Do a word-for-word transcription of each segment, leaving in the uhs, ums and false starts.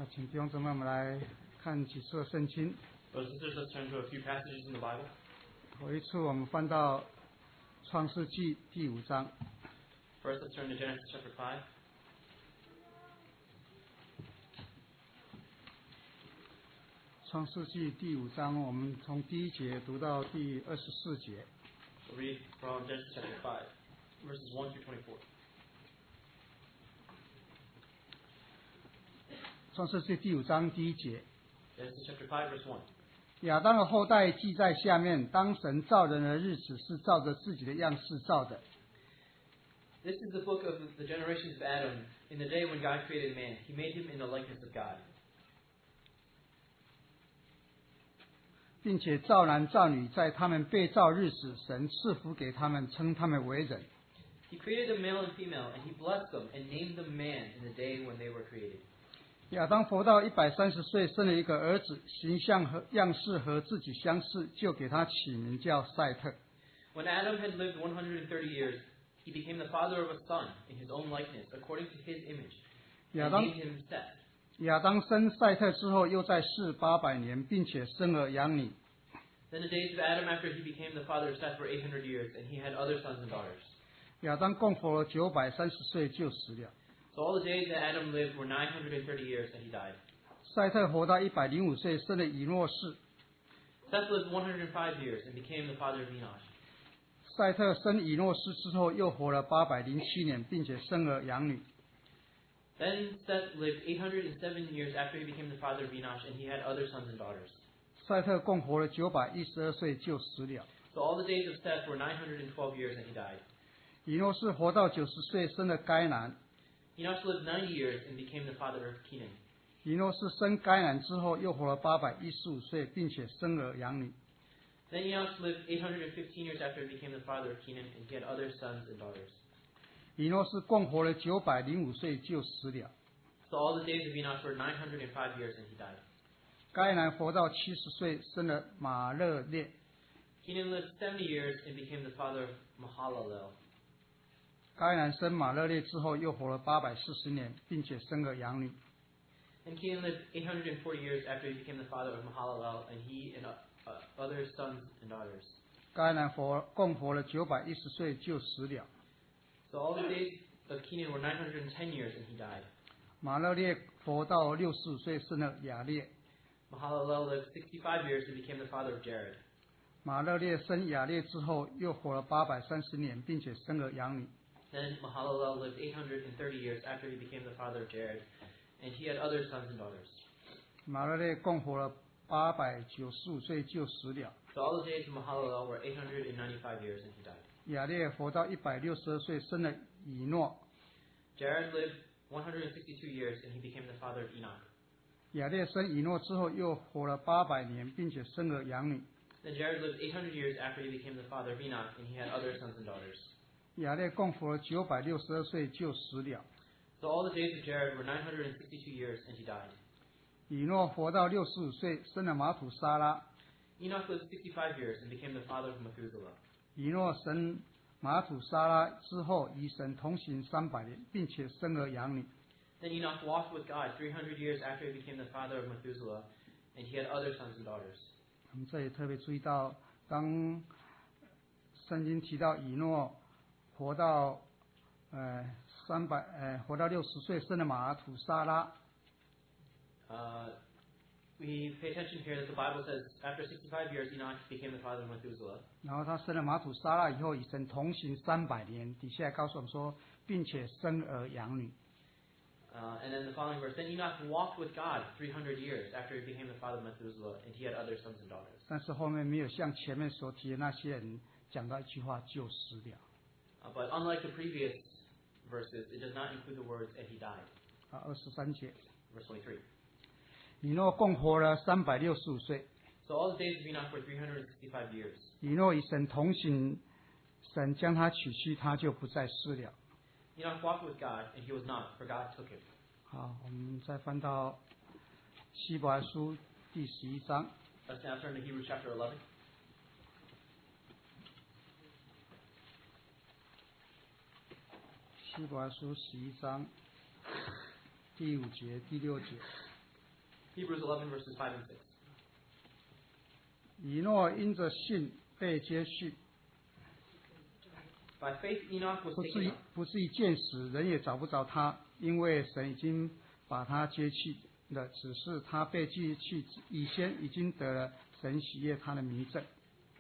啊，请弟兄姊妹们来看几处的圣经。 Brothers and sisters, let's turn to a few passages in the Bible. 头一次我们翻到创世纪第五章。 First, let's turn to Genesis chapter five. 创世纪第五章，我们从第一节读到第二十四节。 We'll read from Genesis chapter five, verses one through twenty-four. 创世纪第五章第一节。 Genesis chapter five, verse one. 亚当的后代记在下面。当神造人的日子，是照着自己的样式造的。 This is the book of the generations of Adam. In the day when God created man, He made him in the likeness of God. 并且造男造女，在他们被造日子，神赐福给他们，称他们为人。 He created them male and female, and He blessed them and named them man in the day when they were created. 亚当活到一百三十岁，生了一个儿子，形象和样式和自己相似，就给他起名叫赛特。 When Adam had lived one hundred thirty years, he became the father of a son in his own likeness, according to his image, 亚 and 当 named him Seth. 亚当生赛特之后，又在世八百年，并且生儿养女。 Then the days of Adam after he became the father of Seth were eight hundred years, and he had other sons and daughters. 亚当共活了九百三十岁就死了。 So all the days that Adam lived were nine hundred thirty years, and he died. 赛特活到一百零五岁，生了以诺士。 Seth lived one hundred five years and became the father of Enosh. 赛特生以诺士之后，又活了八百零七年，并且生儿养女。 Then Seth lived eight hundred seven years after he became the father of Enosh, and he had other sons and daughters. 赛特共活了九百一十二岁就死了。 So all the days of Seth were nine hundred twelve years, and he died. 以诺士活到九十岁，生了该男。 Enosh lived ninety years and became the father of Kenan. 以诺士生该男之后，又活了八百一十五岁，并且生儿养女。 Then Enosh lived eight hundred fifteen years after he became the father of Kenan, and he had other sons and daughters. 以诺士共活了九百零五岁就死了。 So all the days of Enosh were nine hundred five years, and he died. 该男活到七十岁，生了马勒列。 Kenan lived seventy years and became the father of Mahalalel. 该男生马勒列之后，又活了八百四十年，并且生儿养女。 And Kenan lived eight hundred forty years after he became the father of Mahalalel, and he and uh, uh, other sons and daughters. 该男活共活了九百一十岁就死了。 So all the days of Kenan were nine hundred ten years, and he died. 马勒列活到六十五岁，生了雅列。 Mahalalel lived sixty-five years and became the father of Jared. 马勒列生雅列之后，又活了八百三十年，并且生儿养女。 Then Mahalalel lived eight hundred thirty years after he became the father of Jared, and he had other sons and daughters. 马勒列共活了八百九十五岁就死了。 So all the days of Mahalalel were eight hundred ninety-five years, and he died. 雅列活到一百六十二岁，生了以诺。 Jared lived one hundred sixty-two years, and he became the father of Enoch. 雅列生以诺之后，又活了八百年，并且生儿养女。 Then Jared lived eight hundred years after he became the father of Enoch, and he had other sons and daughters. 雅列共活了九百六十二岁就死了。 So all the days of Jared were nine hundred sixty-two years, and he died. 以诺活到六十五岁，生了马土沙拉。 Enoch lived sixty-five years and became the father of Methuselah. 以诺生马土沙拉之后，与神同行三百年，并且生儿养女。 Then Enoch walked with God three hundred years after he became the father of Methuselah, and he had other sons and daughters. 我们这里特别注意到，当圣经提到以诺活到呃三百呃活到六十岁，生了马土沙拉。 Uh, we pay attention here that the Bible says after sixty-five years Enoch became the father of Methuselah. 然后他生了马土沙拉以后，与神同行三百年。底下告诉我们说，并且生儿养女。 Uh, and then the following verse, then Enoch walked with God three hundred years after he became the father of Methuselah, and he had other sons and daughters. 但是后面没有像前面所提的那些人讲到一句话就死了。 Uh, but unlike the previous verses, it does not include the words, and he died. 啊，二十三节， Verse twenty-three. 以诺共活了三百六十五岁。 So all the days of Enoch were three hundred sixty-five years. 以诺与神同行，神将他娶去，他就不再世了。 Enoch walked with God, and he was not, for God took him. 好，我们再翻到希伯来书第十一章。 Let's now turn to Hebrews chapter eleven. 希伯来书十一章第五节、第六节。 Hebrews eleven verses five and six. 以诺因着信被接续， By faith Enoch was 不 taken 是 up. 不是一见死，人也找不着他，因为神已经把他接去了，只是他被接去以前已经得了神喜悦他的名证。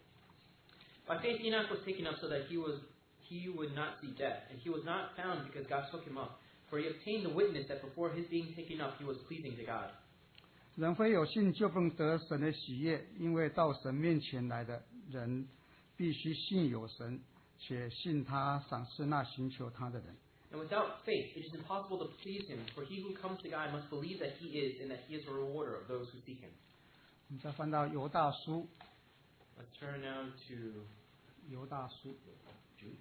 By faith Enoch was taken up so that he was he would not see death, and he was not found because God took him up. For he obtained the witness that before his being taken up he was pleasing to God. 人非有信就不能得神的喜悦，因为到神面前来的人必须信有神，且信他赏赐那寻求他的人。 And without faith it is impossible to please him, for he who comes to God must believe that he is, and that he is a rewarder of those who seek him. 我们再翻到犹大书， Let's turn now to 犹大书， Jude,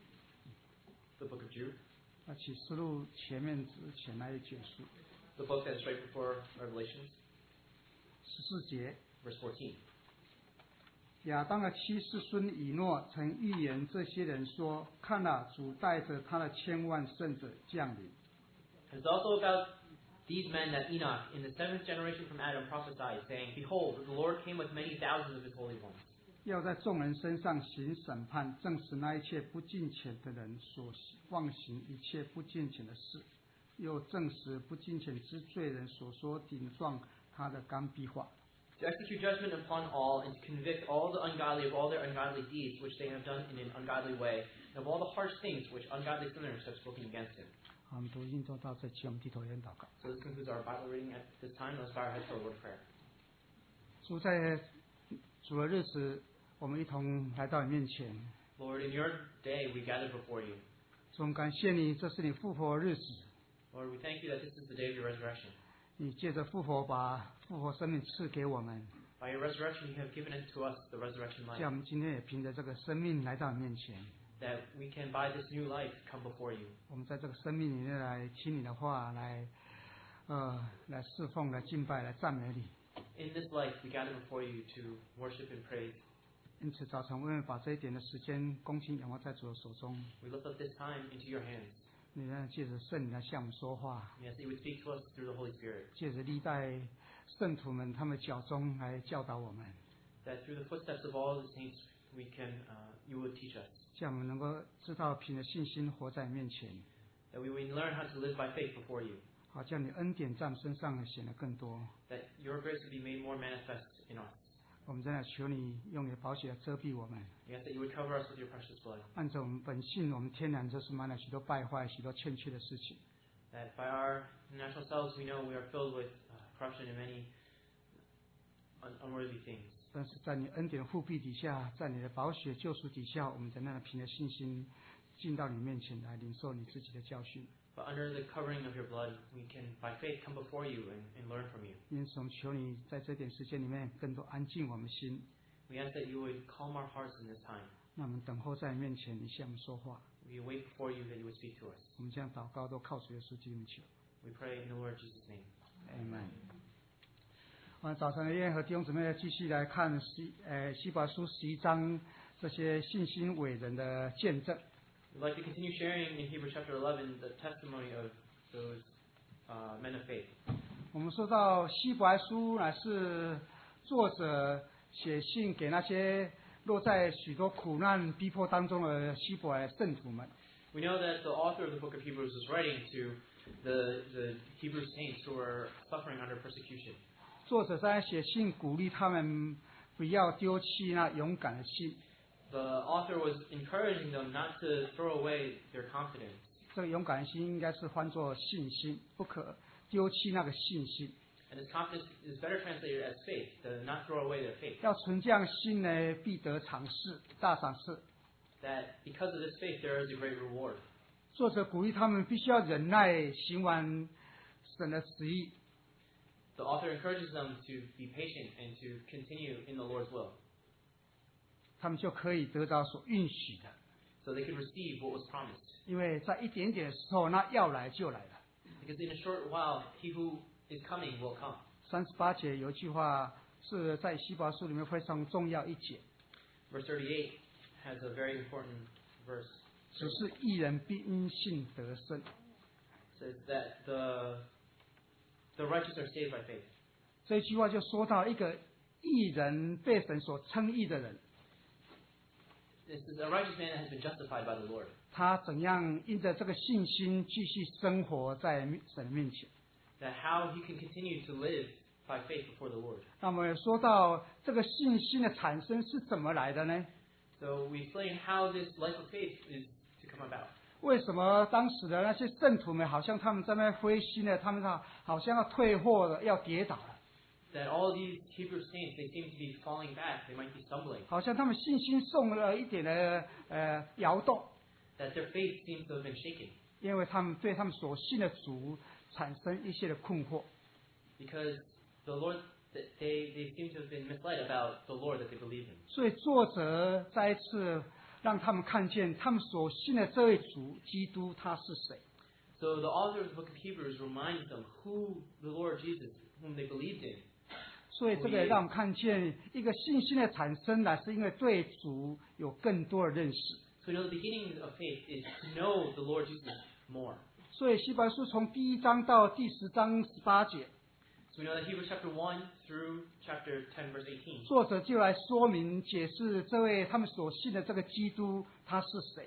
the book of Jude, 那启示录前面之前那一卷书， the book that's right before Revelations, 十四节。 verse fourteen. 亚当的七世孙以诺曾预言这些人说：“看哪，主带着他的千万圣者降临。” It's also about these men that Enoch, in the seventh generation from Adam, prophesied, saying, Behold, the Lord came with many thousands of his holy ones. 要在众人身上行审判，证实那一切不敬虔的人所妄行一切不敬虔的事，又证实不敬虔之罪人所说顶撞他的刚愎话。 To execute judgment upon all, and to convict all the ungodly of all their ungodly deeds which they have done in an ungodly way, and of all the harsh things which ungodly sinners have spoken against him. 好，我们读经做到这期，我们低头愿祷告。 So this concludes our Bible reading at this time. Let's bow our heads for a word of prayer. 主在主的日子，我们一同来到你面前。 Lord, in your day we gather before you. 主，我们感谢你，这是你复活的日子。 Lord, we thank you that this is the day of your resurrection. 你借着复活，把复活生命赐给我们， By your resurrection you have given unto us the resurrection 叫 life, 我们今天也凭着这个生命来到你面前。 that we can by this new life come before you. 我们在这个生命里面来听你的话，来呃来侍奉、来敬拜、来赞美你。 In this life we gather before you to worship and praise. 因此，早晨我们把这一点的时间恭敬仰望在主的手中。 We lift up this time into your hands. 你呢，借着圣灵来向我们说话， We ask that you would speak to us through the Holy Spirit, 借着历代圣徒们他们脚中来教导我们， that through the footsteps of all the saints we can, uh, you would teach us, 叫我们能够知道凭着信心活在你面前， that we would learn how to live by faith before you, 好叫你恩典在我们身上显得更多。 that your grace would be made more manifest in us. 我们真的求你用你的宝血来遮蔽我们， We ask that you would cover us with your precious blood, 按照我们本性，我们天然就是满了许多败坏、许多欠缺的事情。 that by our natural selves we know we are filled with uh, corruption and many un- unworthy things. 但是在你恩典护庇底下，在你的宝血救赎底下，我们在那凭着信心进到你面前来领受你自己的教训。 But under the covering of your blood, we can by faith come before you and, and learn from you. 因此，我们求你在这点时间里面更多安静我们心， We ask that you would calm our hearts in this time. 那我们等候在你面前，你向我们说话。 We wait before you that you would speak to us. 我们这样祷告都靠主耶稣基督求。 We pray in the Lord Jesus' name. Amen。我们早晨的愿和弟兄姊妹继续来看希呃希伯来书十一章这些信心伟人的见证。 We'd like to continue sharing in Hebrews chapter eleven the testimony of those uh, men of faith. 我们说到希伯来书乃是作者写信给那些落在许多苦难逼迫当中的希伯来圣徒们。 We know that the author of the book of Hebrews is writing to the, the Hebrew saints who are suffering under persecution. 作者在写信鼓励他们不要丢弃那勇敢的心。 The author was encouraging them not to throw away their confidence. 这个勇敢的心应该是换作信心，不可丢弃那个信心。 And this confidence is better translated as faith, to not throw away their faith. 要存这样心呢，必得赏赐，大赏赐。 That because of this faith there is a great reward. 作者鼓励他们必须要忍耐，行完神的旨意。 The author encourages them to be patient and to continue in the Lord's will, 他们就可以得到所允许的。 so they could receive what was promised. 因为在一点点的时候，那要来就来了。 Because in a short while, he who is coming will come. 三十八节有一句话是在希伯来书里面非常重要一节， Verse thirty-eight has a very important verse. 只是义人必因信得生。 It says that the the righteous are saved by faith. 这一句话就说到一个义人被神所称义的人， This is a righteous man that has been justified by the Lord. 他怎样因着这个信心继续生活在神的面前。 That how he can continue to live by faith before the Lord. 那么说到这个信心的产生是怎么来的呢？ So we explain how this life of faith is to come about. 为什么当时的那些圣徒们好像他们在那灰心了，他们好像要退货了，要跌倒了， That all these Hebrew saints, they seem to be falling back. They might be stumbling. 好像他们信心受了一点的呃摇动， That their faith seems to have been shaken. 因为他们对他们所信的主产生一些的困惑。 Because the Lord, they, they seem to have been misled about the Lord that they believe in. 所以作者再一次让他们看见他们所信的这位主基督他是谁。 So the author of the book of Hebrews reminds them who the Lord Jesus, whom they believed in. 所以这个也让我们看见一个信心的产生，乃是因为对主有更多的认识。 So you know the beginning of faith is to know the Lord Jesus more. 所以希伯来书从第一章到第十章十八节， So we know that Hebrews chapter one through chapter ten verse eighteen. 作者就来说明解释这位他们所信的这个基督他是谁。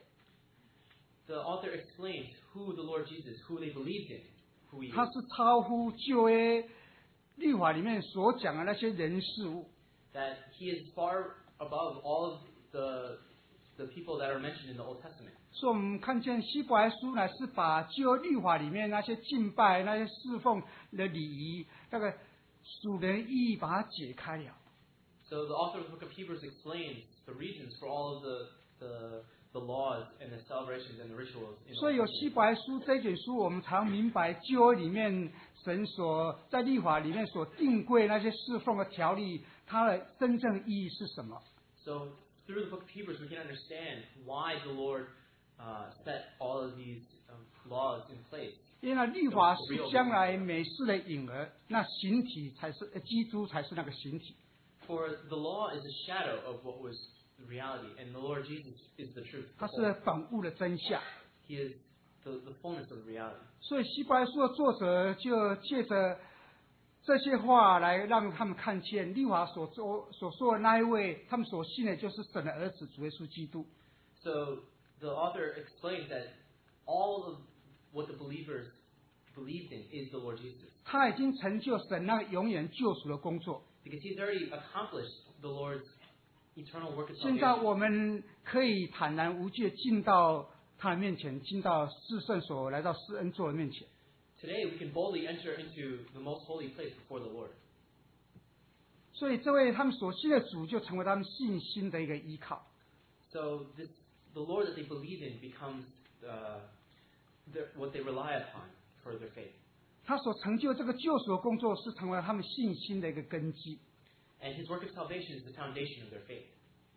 The author explains who the Lord Jesus, who they believed in, who he 他 is. 是超乎旧约律法里面所讲的那些人事物， That he is far above all of the the people that are mentioned in the Old Testament. 所以我们看见希伯来书乃是把旧约律法里面那些敬拜、那些侍奉的礼仪，那个属灵意义，把它解开了。 So the author of the book of Hebrews explains the reasons for all of the the, the laws and the celebrations and the rituals. In the 所以 Old 有 Testament. 希伯来书这一卷书，我们才明白旧约里面神所在律法里面所定规那些侍奉的条例，它的真正意义是什么？ So through the book of Hebrews, we can understand why the Lord uh, set all of these um, laws in place. 因为律法是将来美事的影儿，那形体才是呃基督才是那个形体。 For the law is a shadow of what was the reality, and the Lord Jesus is the truth. 它是本物的真相。 He is the, the fullness of the reality. 所以希伯来书的作者就借着这些话来让他们看见律法所说所说的那一位，他们所信的就是神的儿子主耶稣基督。 So the author explains that all of what the believers believed in is the Lord Jesus. 他已经成就神那永远救赎的工作。 Because he's already accomplished the Lord's eternal work of 现在 salvation. 我们可以坦然无惧地进到他的面前，进到至圣所，来到施恩座的面前。 Today we can boldly enter into the most holy place before the Lord. 所以这位他们所信的主，就成为他们信心的一个依靠。 So this, the Lord that they believe in becomes uh, their, what they rely upon for their faith. 他所成就这个救赎的工作，是成为他们信心的一个根基。 And his work of salvation is the foundation of their faith.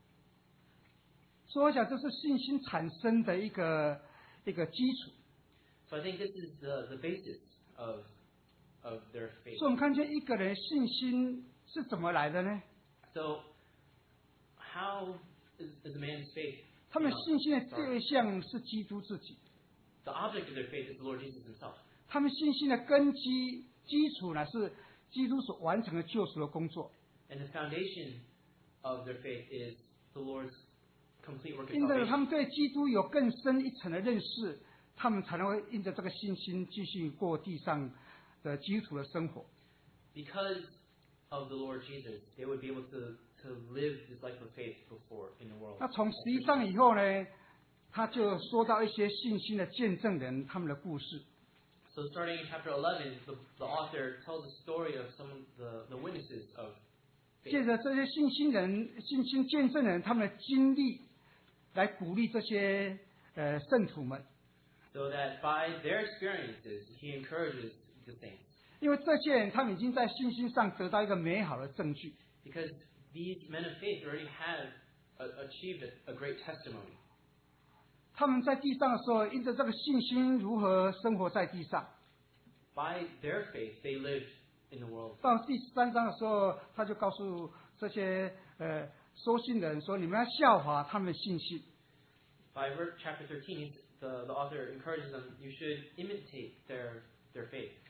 所以我想，这是信心产生的一个一个基础。 So I think this is the, the basis of, of their faith. 所以我们看见一个人信心是怎么来的呢？ So how is, is a man's faith? 他们 you know, 信心的 started? 对象是基督自己， The object of their faith is the Lord Jesus himself. 他们信心的根基基础乃是基督所完成的救赎的工作。 And the foundation of their faith is the Lord's complete work of 因着他 salvation. 们对基督有更深一层的认识，他们才能会因着这个信心继续过地上的基础的生活。 Because of the Lord Jesus, they would be able to, to live this life of faith before in the world. 那从十一章以后呢，他就说到一些信心的见证人他们的故事。 So starting in chapter eleven, the, the author tells the story of some of the, the witnesses of 借 faith. 着这些信心人、信心见证人他们的经历，来鼓励这些呃圣徒们， So that by their experiences, he encourages the saints. 因为这些人他们已经在信心上得到一个美好的证据。 Because these men of faith already have a, achieved a, a great testimony. 他们在地上的时候，因着这个信心如何生活在地上。 By their faith, they lived in the world. 到第十三章的时候，他就告诉这些呃收信的人说：“你们要效法他们的信心。 By ver- chapter thirteen, the, the author encourages them, you should imitate their, their faith.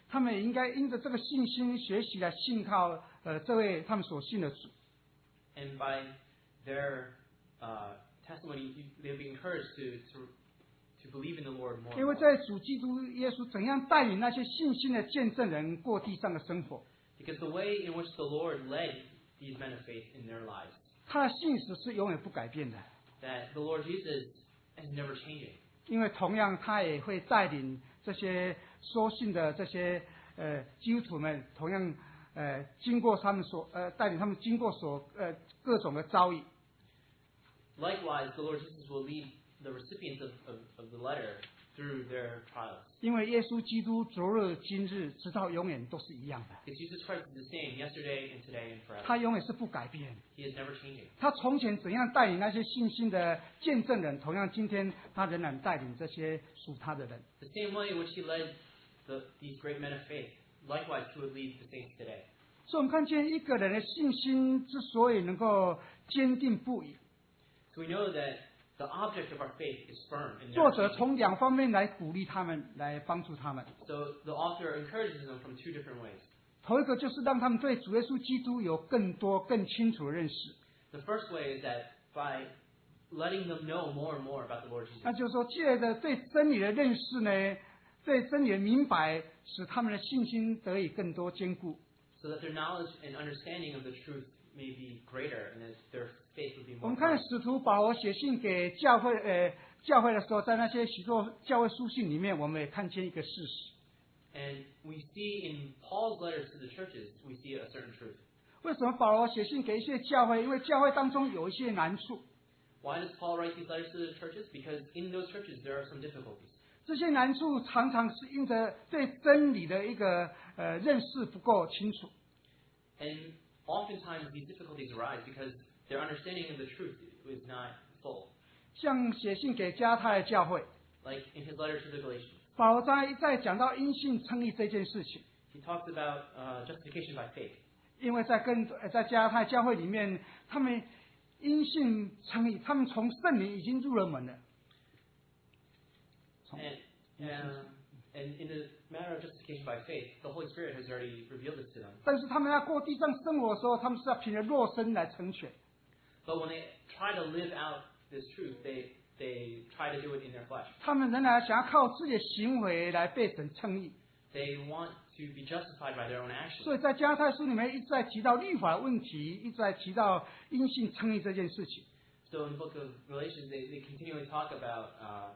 他们也应该因着这个信心学习来信靠呃这位他们所信的主。 And by their uh, testimony, they'll be encouraged to, to to believe in the Lord more. 因为在主基督耶稣怎样带领那些信心的见证人过地上的生活， Because the way in which the Lord led these men of faith in their lives, 他的信实是永远不改变的。 that the Lord Jesus is never changing. 因为同样他也会带领这些说信的这些呃基督徒们，同样呃经过他们所呃带领他们经过所呃各种的遭遇。 Likewise, the Lord Jesus will lead the recipients of, of, of the letter through their trials. 因为耶稣基督昨日今日直到永远都是一样的， Because Jesus Christ is the same yesterday and today and forever. 他永远是不改变。 He is never changing. 他从前怎样带领那些信心的见证人，同样今天他仍然带领这些属他的人。 The same way in which he led the, these great men of faith, likewise he would lead the saints today. 所以我们看见一个人的信心之所以能够坚定不移， So we know that the object of our faith is firm and 作 never 者 changing. 从两方面来鼓励他们，来帮助他们。 So the author encourages them from two different ways. 头一个就是让他们对主耶稣基督有更多、更清楚的认识， The first way is that by letting them know more and more about the Lord 那 Jesus. 就是说，借着对真理的认识呢，对真理的明白，使他们的信心得以更多坚固。 So that their knowledge and understanding of the truth may be greater and that their faith would be 我 more 们看 firm. 使徒保罗写信给教会，呃，教会的时候，在那些许多教会书信里面，我们也看见一个事实： And we see in Paul's letters to the churches, we see a certain truth. 为什么保罗写信给一些教会？因为教会当中有一些难处， Why does Paul write these letters to the churches? Because in those churches there are some difficulties. 这些难处常常是因着对真理的一个呃认识不够清楚。 And oftentimes these difficulties arise because their understanding of the truth is not full. 像写信给加太的教会， Like in his letter to the Galatians, 保罗在在讲到因信称义这件事情， he talks about uh, justification by faith. 因为在跟呃在加太教会里面，他们因信称义，他们从圣灵已经入了门了。从 And, um, and in the matter of justification by faith, the Holy Spirit has already revealed this to them. 但是他们要过地上生活的时候，他们是要凭着肉身来成全。 But when they try to live out this truth, they, they try to do it in their flesh. 他们仍然想要靠自己的行为来被神称义。 They want to be justified by their own actions. 所以在加太书里面一直在提到律法的问题，一直在提到因信称义这件事情。 So in the book of Galatians, they, they continually talk about uh,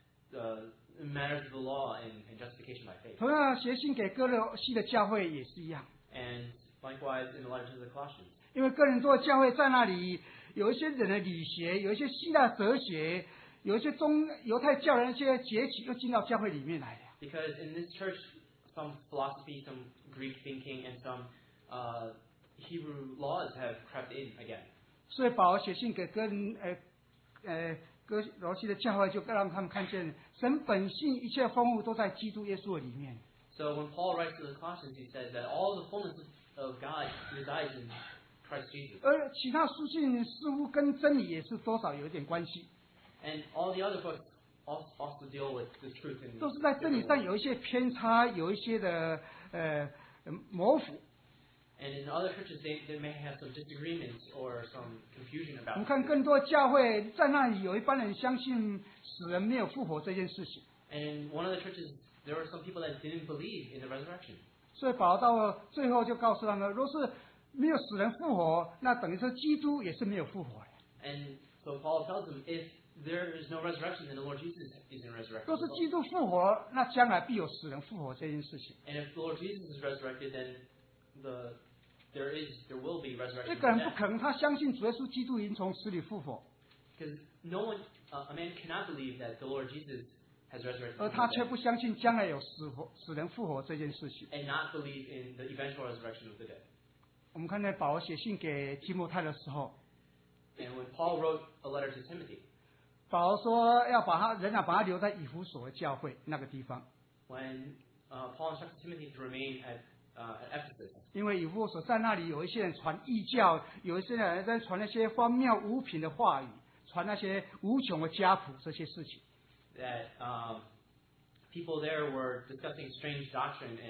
the matters of the law and, and justification by faith. 同样，写信给哥罗西的教会也是一样， And likewise in the letter to the Colossians. 因为哥林多的教会在那里有一些人的理学，有一些希腊哲学，有一些中犹太教的那些节气，又进到教会里面来了。 Because in this church, some philosophy, some Greek thinking, and some uh, Hebrew laws have crept in again. 所以保罗写信给哥林呃呃哥罗西的教会，就让他们看见神本性一切丰富都在基督耶稣的里面。 So when Paul writes to the Colossians, he says that all the fullness of God resides in Christ Jesus. 而其他书信似乎跟真理也是多少有一点关系， And all the other books also, also deal with the truth in 都是在真理 different 上 ways. 有一些偏差，有一些的呃呃模糊。 And in other churches, they, they may have some disagreements or some confusion 我 about 们 it. 看更多教会在那里有一般人相信死人没有复活这件事情， And in one of the churches, there were some people that didn't believe in the resurrection. 所以保罗到最后就告诉他们，若是没有死人复活，那等于说基督也是没有复活的。 And so Paul tells them, if there is no resurrection, then the Lord Jesus isn't resurrected. 若是 as well. 基督复活，那将来必有死人复活这件事情。 And if the Lord Jesus is resurrected, then the there is there will be 一 resurrection 个 from 人不 death. 可能，他相信主耶稣基督已经从死里复活， Because no one, uh, a man cannot believe that the Lord Jesus has resurrected 而 from 他 the 却 dead, 不相信将来有死活死人复活这件事情。 and not believe in the eventual resurrection of the dead. 我们看见保罗写信给提摩太的时候， And when Paul wrote a letter to Timothy, 保罗说要把他仍然把他留在以弗所的教会那个地方， when uh, Paul instructed Timothy to remain at uh, at Ephesus, 因为以弗所在那里有一些人传异教，有一些人在传那些荒谬无凭的话语，传那些无穷的家谱这些事情。 that um, people there were discussing strange doctrine and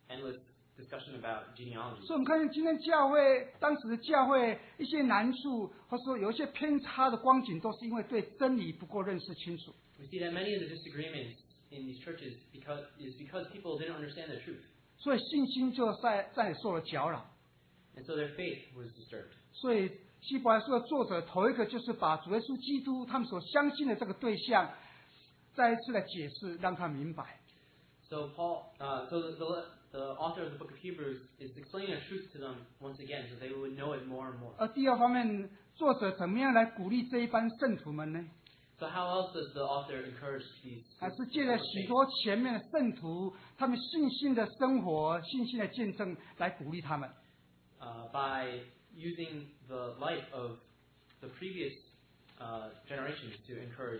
endless discussion about genealogy. 所以我们看见今天教会当时的教会一些难处，或者说有一些偏差的光景，都是因为对真理不够认识清楚。 We see that many of the disagreements in these churches because is because people didn't understand the truth, 所以信心就在在受了搅扰。 and so their faith was disturbed. 所以希伯来书的作者头一个就是把主耶稣基督他们所相信的这个对象，再一次的解释，让他明白。 So Paul, uh, so the, the the author of the book of Hebrews is explaining the truth to them once again, so they would know it more and more. 而第二方面，作者怎么样来鼓励这一班圣徒们呢？ So how else does the author encourage these? 还是借着许多前面的圣徒他们信心的生活、信心的见证来鼓励他们。 Uh, by using the life of the previous uh, generations to encourage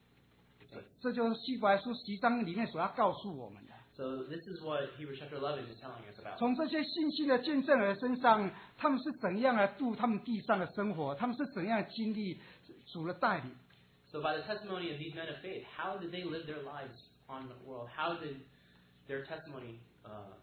the faith. 这就是希伯来书十一章里面所要告诉我们的。 So this is what Hebrews chapter eleven is telling us about. 从这些信心的见证人身上，他们是怎样来度他们地上的生活？他们是怎样经历主的带领？ So by the testimony of these men of faith, how did they live their lives on the world? How did their testimony uh,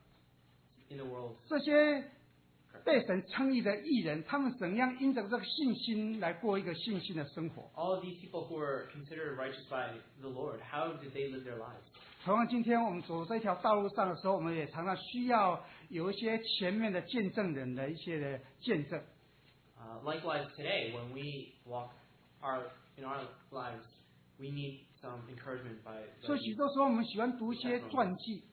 in the world? 这些被神称义的义人，他们怎样因着这个信心来过一个信心的生活？ All of these people who were considered righteous by the Lord, how did they live their lives? 同样，今天我们走这条道路上的时候，我们也常常需要有一些前面的见证人的一些的见证。 Uh, likewise, today, when we walk our in our lives, we need some encouragement by. 所以许多时候我们喜欢读一些传记，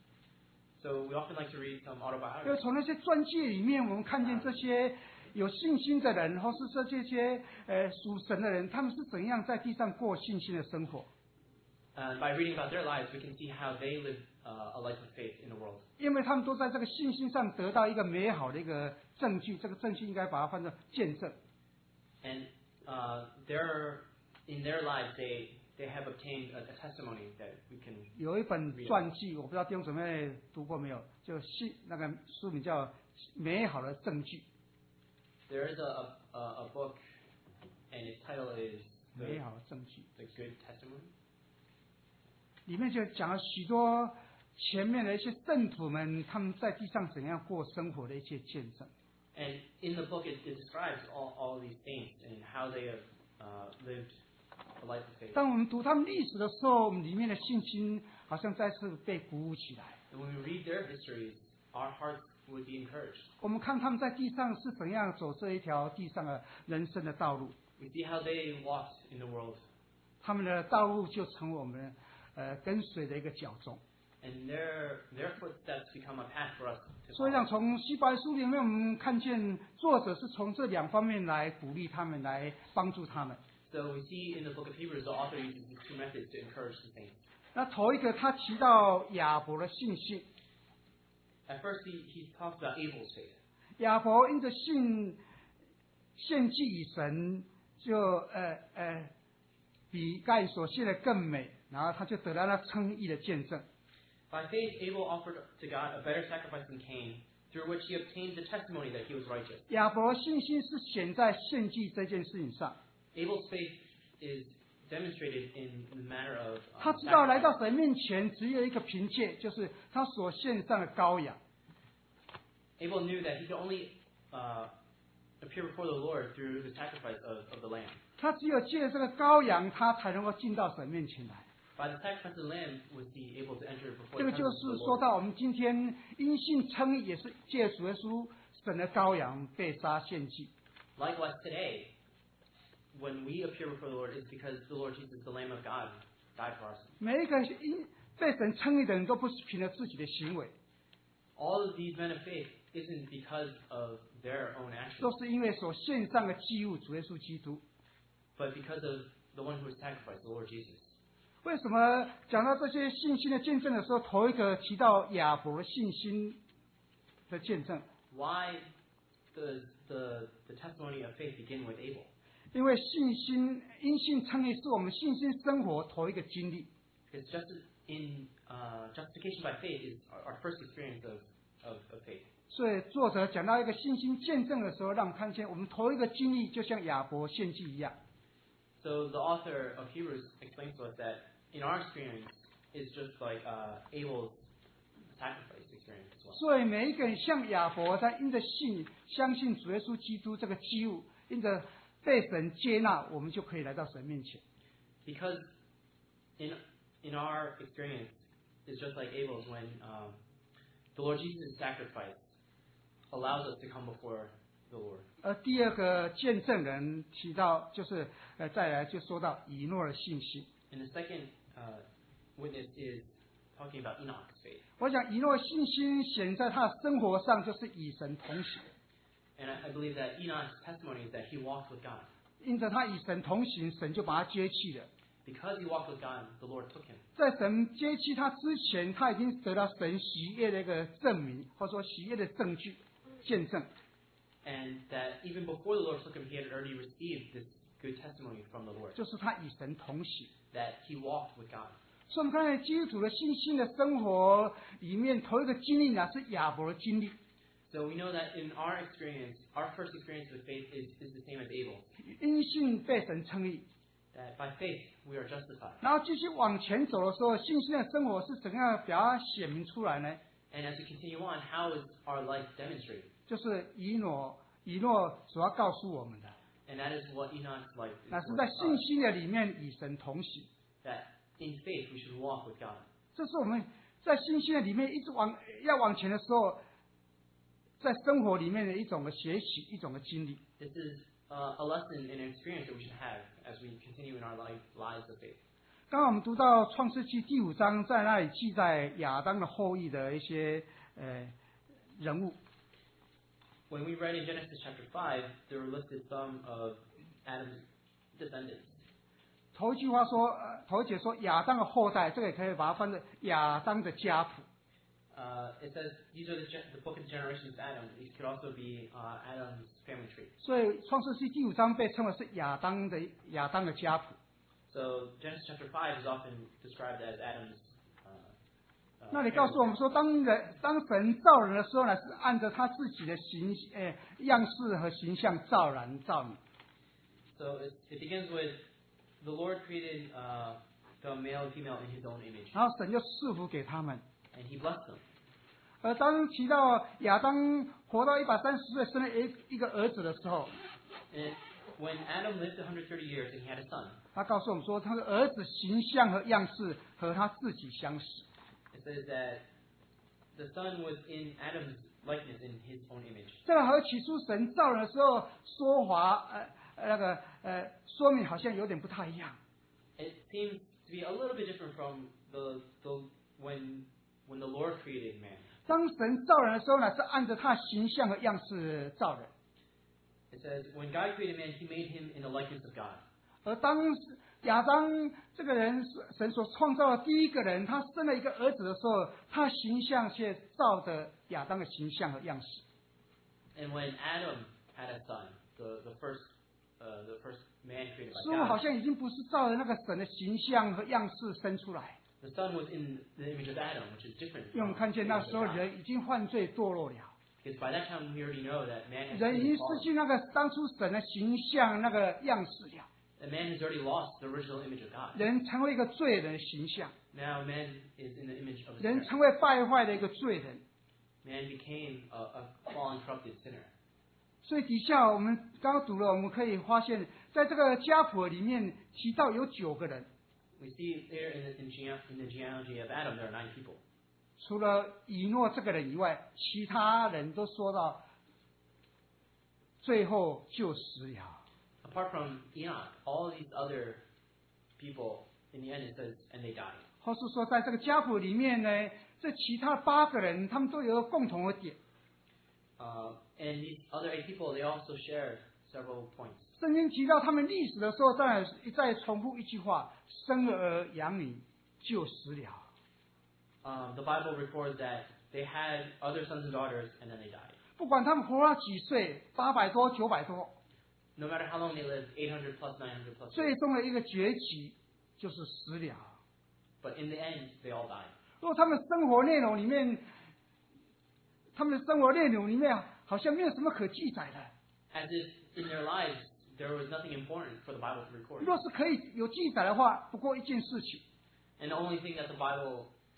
So we often like to read some 因为 autobiographies. 从那些传记里面，我们看见这些有信心的人，或是说这些呃属神的人，他们是怎样在地上过信心的生活。 And by reading about their lives, we can see how they live uh, a life of faith in the world. 因为他们都在这个信心上得到一个美好的一个证据，这个证据应该把它换成见证。 And uh, they're, in their lives, they, they have obtained a, a testimony that we can. 有一本传记，我不知道弟兄姊妹读过没有，就信那个书名叫《美好的证据》。 There is a, a, a book, and its title is 美 The, 好的证据 the Good Testimony. 里面就讲了许多前面的一些圣徒们他们在地上怎样过生活的一些见证。 And in the book, it, it describes all, all these saints and how they have uh, lived a life of faith. 当我们读他们历史的时候，我们里面的信心好像再次被鼓舞起来。 And when we read their histories, our hearts would be encouraged. 我们看他们在地上是怎样走这一条地上的人生的道路， We see how they walked in the world. 他们的道路就成为我们呃跟随的一个脚踪。 And their their footsteps become a path for us to 所以让 follow. 从希伯来书里面，我们看见作者是从这两方面来鼓励他们，来帮助他们。 So we see in the book of Hebrews, the author uses these two methods to encourage the saints. 那头一个，他提到亚伯的信心。 At first, he, he talks about Abel's faith. 亚伯因着信献祭以神，就呃呃比盖所献的更美，然后他就得到那称义的见证。 By faith, Abel offered to God a better sacrifice than Cain, through which he obtained the testimony that he was righteous. 亚伯的信心是显在献祭这件事情上， Abel's faith is demonstrated in the manner of 他 um, 知道来到 sacrifice. 神面前只有一个凭借，就是他所献上的羔羊。 Abel knew that he could only uh, appear before the Lord through the sacrifice of, of the lamb. 他只有借着这个羔羊，他才能够进到神面前来。 By the sacrifice of the lamb was he able to enter before 这 the 个就 presence of 是 the 说 Lord. 到我们今天因信称义，也是借主耶稣神的羔羊被杀献祭。 Likewise, today, when we appear before the Lord, it's because the Lord Jesus, the Lamb of God, died for us. 每一个因被神称义的人都不是凭着自己的行为， All of these men of faith isn't because of their own actions, 都是因为所献上的祭物主耶稣基督。 but because of the one who was sacrificed, the Lord Jesus. 为什么讲到这些信心的见证的时候，头一个提到亚伯的信心的见证？ Why does the, the testimony of faith begin with Abel? 因为信心因信称义是我们信心生活头一个经历。 Because just in uh, justification by faith is our, our first experience of, of, of faith. 所以作者讲到一个信心见证的时候，让我们看见我们头一个经历就像亚伯献祭一样。 So the author of Hebrews explains to us that in our experience is just like uh, Abel's sacrifice experience. experience as well. 所以每一个人像亚伯，他因着信相信主耶稣基督这个基物，因着被神接纳，我们就可以来到神面前。 Because in in our experience, it's just like Abel's when um, the Lord Jesus' sacrifice allows us to come before the Lord. 而第二个见证人提到，就是呃，再来就说到以诺的信心。 And the second uh, witness is talking about Enoch's faith. 我想以诺的信心显在他的生活上，就是与神同行。 And I, I believe that Enoch's testimony is that he walked with God. 因着他与神同行，神就把他接去了。 Because he walked with God, the Lord took him. 在神接去他之前，他已经得到神喜悦的一个证明，或者说喜悦的证据、见证。 And that even before the Lord took him, he had already received this good testimony from the Lord. 就是他与神同行。 That he walked with God. 所以，我们看见基督徒的信心的生活里面，头一个经历呢是亚伯的经历。 So we know that in our experience, our first experience with faith is, is the same as Abel's. 因信被神称义， That by faith we are justified. 然后继续往前走的时候，信心的生活是怎样表达显明出来呢？ And as we continue on, how is our life demonstrated? 就是以诺以诺所要告诉我们的， And that is what Enoch's life is. 那是 for 在 us. 信心的里面与神同行。 That in faith we should walk with God. 这是我们在信心的里面一直往要往前的时候，在生活里面的一种的学习，一种的经历。 This is uh, a lesson and an experience that we should have as we continue in our life, lives of faith. 刚刚我们读到创世纪第五章，在那里记载亚当的后裔的一些呃人物。 When we read in Genesis chapter five, there were listed some of Adam's descendants. 头一句话说，呃，头一节说亚当的后代，这个也可以把它翻成亚当的家谱。 Uh, it says these are the, gen- the book of the generations of Adam. These could also be uh, Adam's family tree. 所以创世纪第五章被称为是亚当的亚当的家谱。 So Genesis chapter five is often described as Adam's. Uh, uh, 那你告诉我们说，当人当神造人的时候呢，是按照他自己的形呃样式和形象造人造你。 So it, it begins with the Lord created uh, the male and female in His own image, 然后神就赐福给他们。 and He blessed them. 而当提到亚当活到一百三十岁，生了一一个儿子的时候， And when Adam lived one hundred thirty years and he had a son, 他告诉我们说，他的儿子形象和样式和他自己相似。 it says that the son was in Adam's likeness in his own image. 这个和起初神造人的时候说法，呃，呃那个呃说明好像有点不太一样。 It seems to be a little bit different from the, the when when the Lord created man. 当神造人的时候呢，是按照他形象和样式造人； It says when God created man, He made him in the likeness of God. 而当亚当这个人神所创造的第一个人，他生了一个儿子的时候，他的形象却照着亚当的形象和样式。 And when Adam had a son, the the first uh, the first man created 似 by 乎好 God, 像已经不是照着那个神的形象和样式生出来， the son was in the image of Adam, which is different 因为我们 from 看 the 见那 image 时 of 候 God. 人已经犯罪堕落了， Because by that time we already know that man has 人已经 sinned and 失 fallen. 去那个当初神的形象那个样式了， And man has already lost the original image of God. 人成为一个罪人的形象， Now man is in the image of a 人 sinner. 成为败坏的一个罪人。 Man became a, a fallen, corrupted sinner. 所以底下我们刚刚读了，我们可以发现，在这个家谱里面提到有九个人， We see later in the, in, gene- in the genealogy of Adam, there are nine people. 除了以诺这个人以外，其他人都说到最后就死了。 Apart from Enoch, all these other people, in the end it says, and they died. 或是说，在这个家谱里面呢，这其他八个人，他们都有一个共同的点。 Uh, and these other eight people, they also shared several points. 圣经提到他们历史的时候，再一再重复一句话：生儿养女就死了。 Um, the Bible records that they had other sons and daughters, and then they died. 不管他们活到几岁，八百多、九百多， No matter how long they lived, eight hundred plus, nine hundred plus. 最终的一个结局就是死了。 But in the end, they all died. 如果他们生活内容里面，他们的生活内容里面好像没有什么可记载的。 As if in their lives, there was nothing important for the Bible to record. 若是可以有记载的话，不过一件事情， And the only thing that the Bible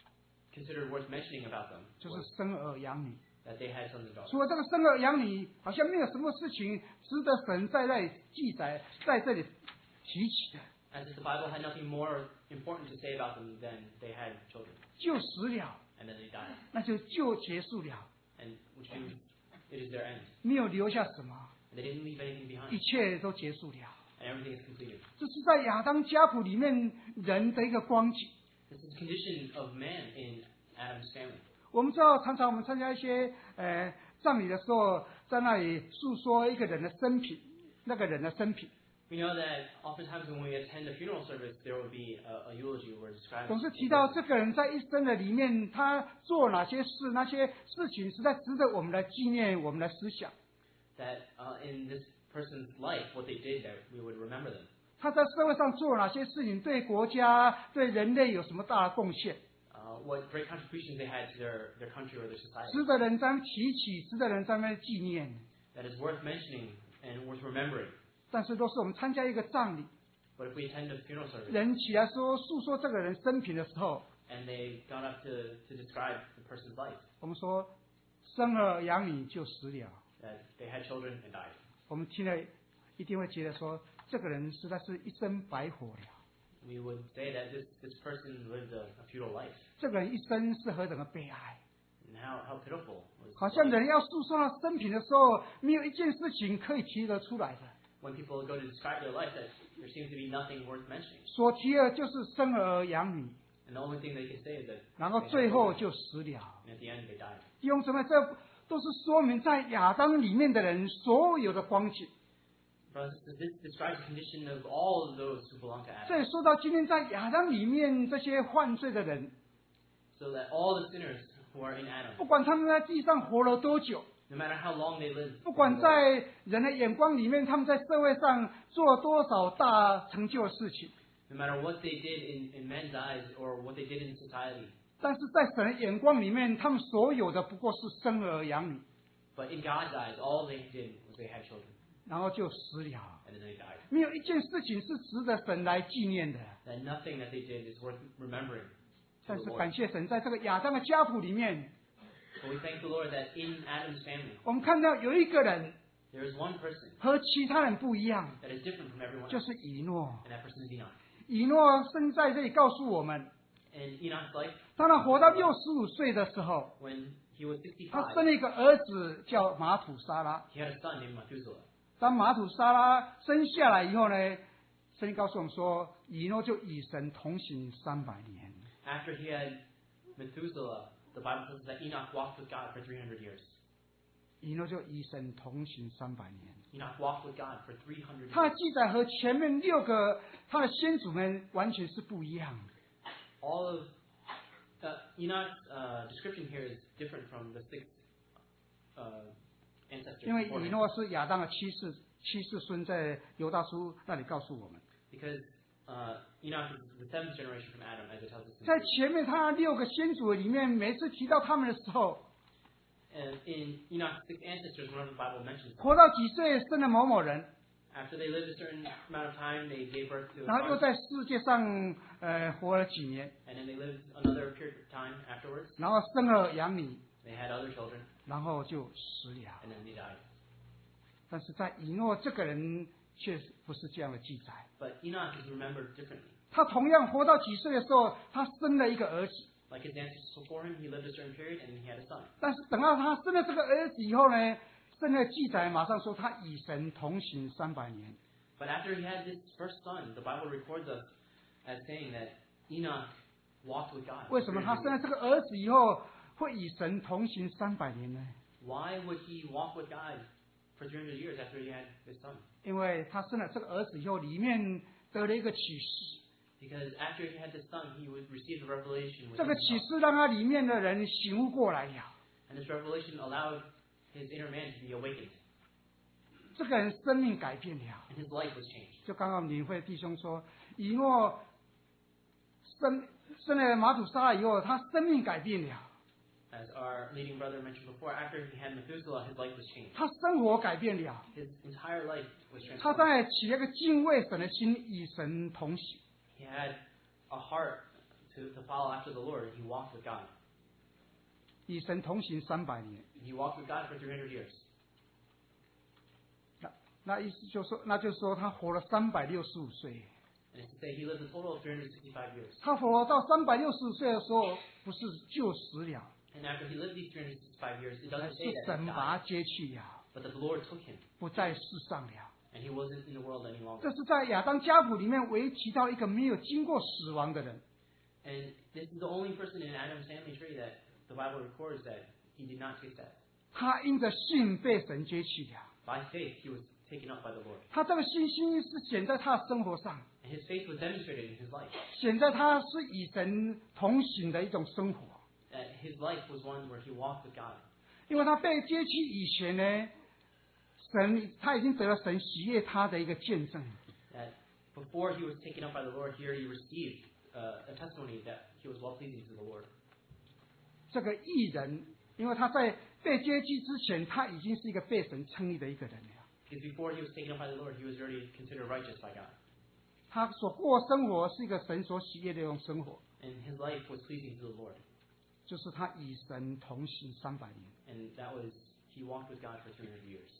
considered worth mentioning about them 就是 was 生儿养女。 that they had sons and daughters. 除了这个生儿养女，好像没有什么事情值得神在那里记载，在这里提起的。 As if the Bible had nothing more important to say about them than they had children. 就死了， And then they died. 那就就结束了， And which means it is their end. 没有留下什么， And they didn't leave anything 一 behind. 切都结束了。 And everything is completed. 这是在亚当家谱里面人的一个光景。 This is the condition of man in Adam's family. 我们知道，常常我们参加一些呃葬礼的时候，在那里诉说一个人的生平，那个人的生平， We know that oftentimes when we attend a funeral service, there will be a, a eulogy where it's described. 总是提到这个人在一生的里面，他做哪些事，那些事情实在值得我们来纪念，我们来思想。 That uh, in this person's life, what they did, that we would remember them. 他在社会上做哪些事情，对国家、对人类有什么大的贡献， Uh, what great contributions they had to their, their country or their society. 值得人这样提起，值得人这样纪念。 That is worth mentioning and worth remembering. 但是，都是我们参加一个葬礼， But if we attend a funeral service 人起来说诉说这个人生平的时候， and they got up to, to describe the person's life, 我们说生儿养女就死了， that they had children and died, 我们听了一定会觉得说，这个人实在是一生白活了。 we would say that this, this person lived a, a futile life. 这个人一生是何等的悲哀！ And how, how pitiful was 好 his 像 life. 人要诉说他生平的时候，没有一件事情可以提得出来的。 When people go to describe their life, that there seems to be nothing worth mentioning. 所提的就是生儿养女， And the only thing they can say is that 然后 they had 最后 children, 就死了。 and at the end they died. 弟兄姊妹，这都是说明在亚当里面的人所有的光景。 Brothers and sisters, this describes the condition of all of those who belong to 所 Adam. 以说到今天，在亚当里面这些犯罪的人， So that all the sinners who are in Adam, 不管他们在地上活了多久， no matter how long they live, 不管在人的眼光里面，他们在社会上做了多少大成就的事情， no matter what they did in, in men's eyes or what they did in society, 但是在神的眼光里面，他们所有的不过是生儿养女， but in God's eyes, all they did was they had children, 然后就死了。 and then they died. 没有一件事情是值得神来纪念的。 That nothing that they did is worth remembering. 但 To 是 the 感 Lord. 谢神，在这个亚当的家谱里面， But we thank the Lord that in Adam's family, 我们看到有一个人 there is one person 和其他人不一样， that is different from everyone 就 else, 是以诺。 and that person is Enoch. 以诺生在这里告诉我们， In Enoch's life, 当他活到六十五岁的时候， when he was 他 sixty-five, 生了一个儿子叫马土沙拉。 he had a son named Methuselah. 当马土沙拉生下来以后呢，圣经告诉我们说，以诺就与神同行三百年。 After he had Methuselah, the Bible says that Enoch walked with God for three hundred years. 以诺就与神同行三百年。 Enoch walked with God for three hundred 他的 years. 记载和前面六个他的先祖们完全是不一样。 All of uh, Enoch's uh, description here is different from the six uh, ancestors 因为 before 以 him. 诺是亚当的七世七世孙，在犹大书那里告诉我们， Because uh, Enoch is the seventh generation from Adam, as it tells us in 在 Scripture. 前面他六个先祖里面，每次提到他们的时候， And in Enoch's six ancestors, whenever the Bible mentions them, 活到几岁生了某某人， after they lived a certain amount of time, they gave birth to a 然后又 son, 在世界上呃活了几年， and then they lived another period of time afterwards. 然后生儿养女， They had other children, 然后就死了。 and then they died. 但是在以诺这个人却不是这样的记载。 But Enoch is remembered differently. 他同样活到几岁的时候，他生了一个儿子。 Like his ancestors before him, he lived a certain period, and he had a son. 但是等到他生了这个儿子以后呢，圣经记载马上说他与神同行三百年。 But after he had this first son, the Bible records us as saying that Enoch walked with God. 为什么他生了这个儿子以后会与神同行三百年呢？ Why would he walk with God for three hundred years after he had his son? 因为他生了这个儿子以后，里面得了一个启示， Because after he had this son, he would receive a revelation 这 within 个启 himself. 示让他里面的人醒悟过来了。 And this revelation allowed his inner man to be awakened, 这个人生命改变了。 and his life was changed. 就刚刚领会弟兄说，以诺生生了马土沙拉以后，他生命改变了， As our leading brother mentioned before, after he had Methuselah, his life was changed. 他生活改变了。 His entire life was 他 transformed. 在起了一个敬畏神的心，与神同行。 He had a heart to, to follow after the Lord, and he walked with God. 与神同行三百年。 He walked with God for three hundred years. 那那意思就是说，那就是说他活了三百六十五岁。 And it's to say he lived a total of three hundred sixty-five years. 他活到三百六十五岁的时候，不是就死了， And after he lived these three hundred sixty-five years, it 而 doesn't 是 say that 神 he 把 died, 他接去了， but that the Lord took him, 不在世上了。 and he wasn't in the world any longer. 这是在亚当家谱里面唯一提到一个没有经过死亡的人。 And this is the only person in Adam's family tree that the Bible records that he did not taste death. 他因着信被神接去了， By faith, he was taken up by the Lord. 他这个信心是显在他的生活上， And his faith was demonstrated in his life. 显在他是与神同行的一种生活。 That his life was one where he walked with God. 因为他被接去以前呢，神他已经得了神喜悦他的一个见证。 That before he was taken up by the Lord, here he received uh, a testimony that he was well pleasing to the Lord. 这个义人，因为他在被接去之前，他已经是一个被神称义的一个人了。 Because before he was taken up by the Lord, he was already considered righteous by God. 他所过的生活是一个神所喜悦的一种生活， And his life was pleasing to the Lord. 就是他与神同行三百年。 And that was, he walked with God for three hundred years.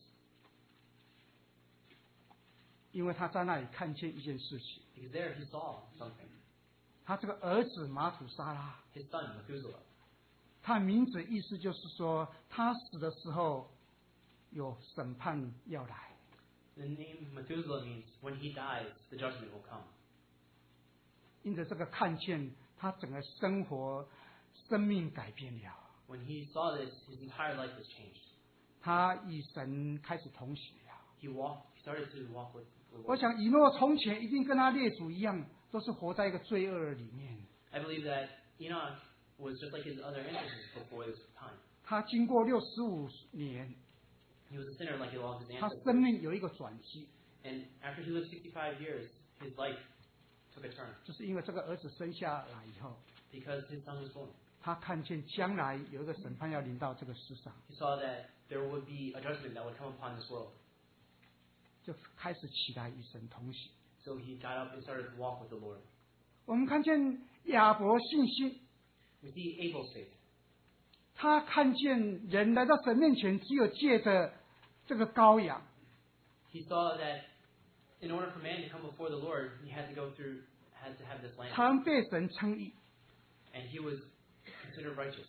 因为他在那里看见一件事情， Because there he saw something. 他这个儿子马土沙拉， His son, Methuselah. 他的名字意思就是说，他死的时候有审判要来。 The name Methuselah means when he dies, the judgment will come. 因着这个看见，他整个生活、生命改变了。 When he saw this, his entire life was changed. 他与神开始同行了。 He walked, he started to walk with the 我 Lord. 想以诺从前一定跟他列祖一样，都是活在一个罪恶里面。 I believe that Enoch was just like his other ancestors before this time. 他经过六十五年， He was a sinner like all of his 他 ancestors. 生命有一个转机， And after he lived sixty-five years, his life took a turn 就是因为这个儿子生下来以后， because his son was born. 他看见将来有一个审判要临到这个世上， He saw that there would be a judgment that would come upon this world. 就开始起来与神同行。 So he got up and started to walk with the Lord. 我们看见亚伯信心， We see Abel's faith. 他看见人来到神面前，只有借着这个羔羊， He saw that in order for man to come before the Lord, he had to go through, had to have this lamb. 才能被神称义， And he was considered righteous.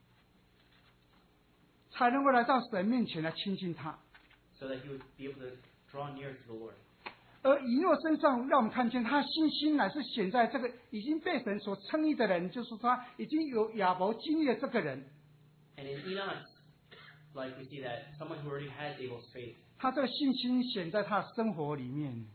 才能够来到神面前来亲近他。 So that he would be able to draw near to the Lord. 而以诺身上，让我们看见他信心乃是显在这个已经被神所称义的人，就是说他已经有亚伯经历的这个人， And in Enoch, like we see that someone who already has Abel's faith, 他这个信心显在他的生活里面。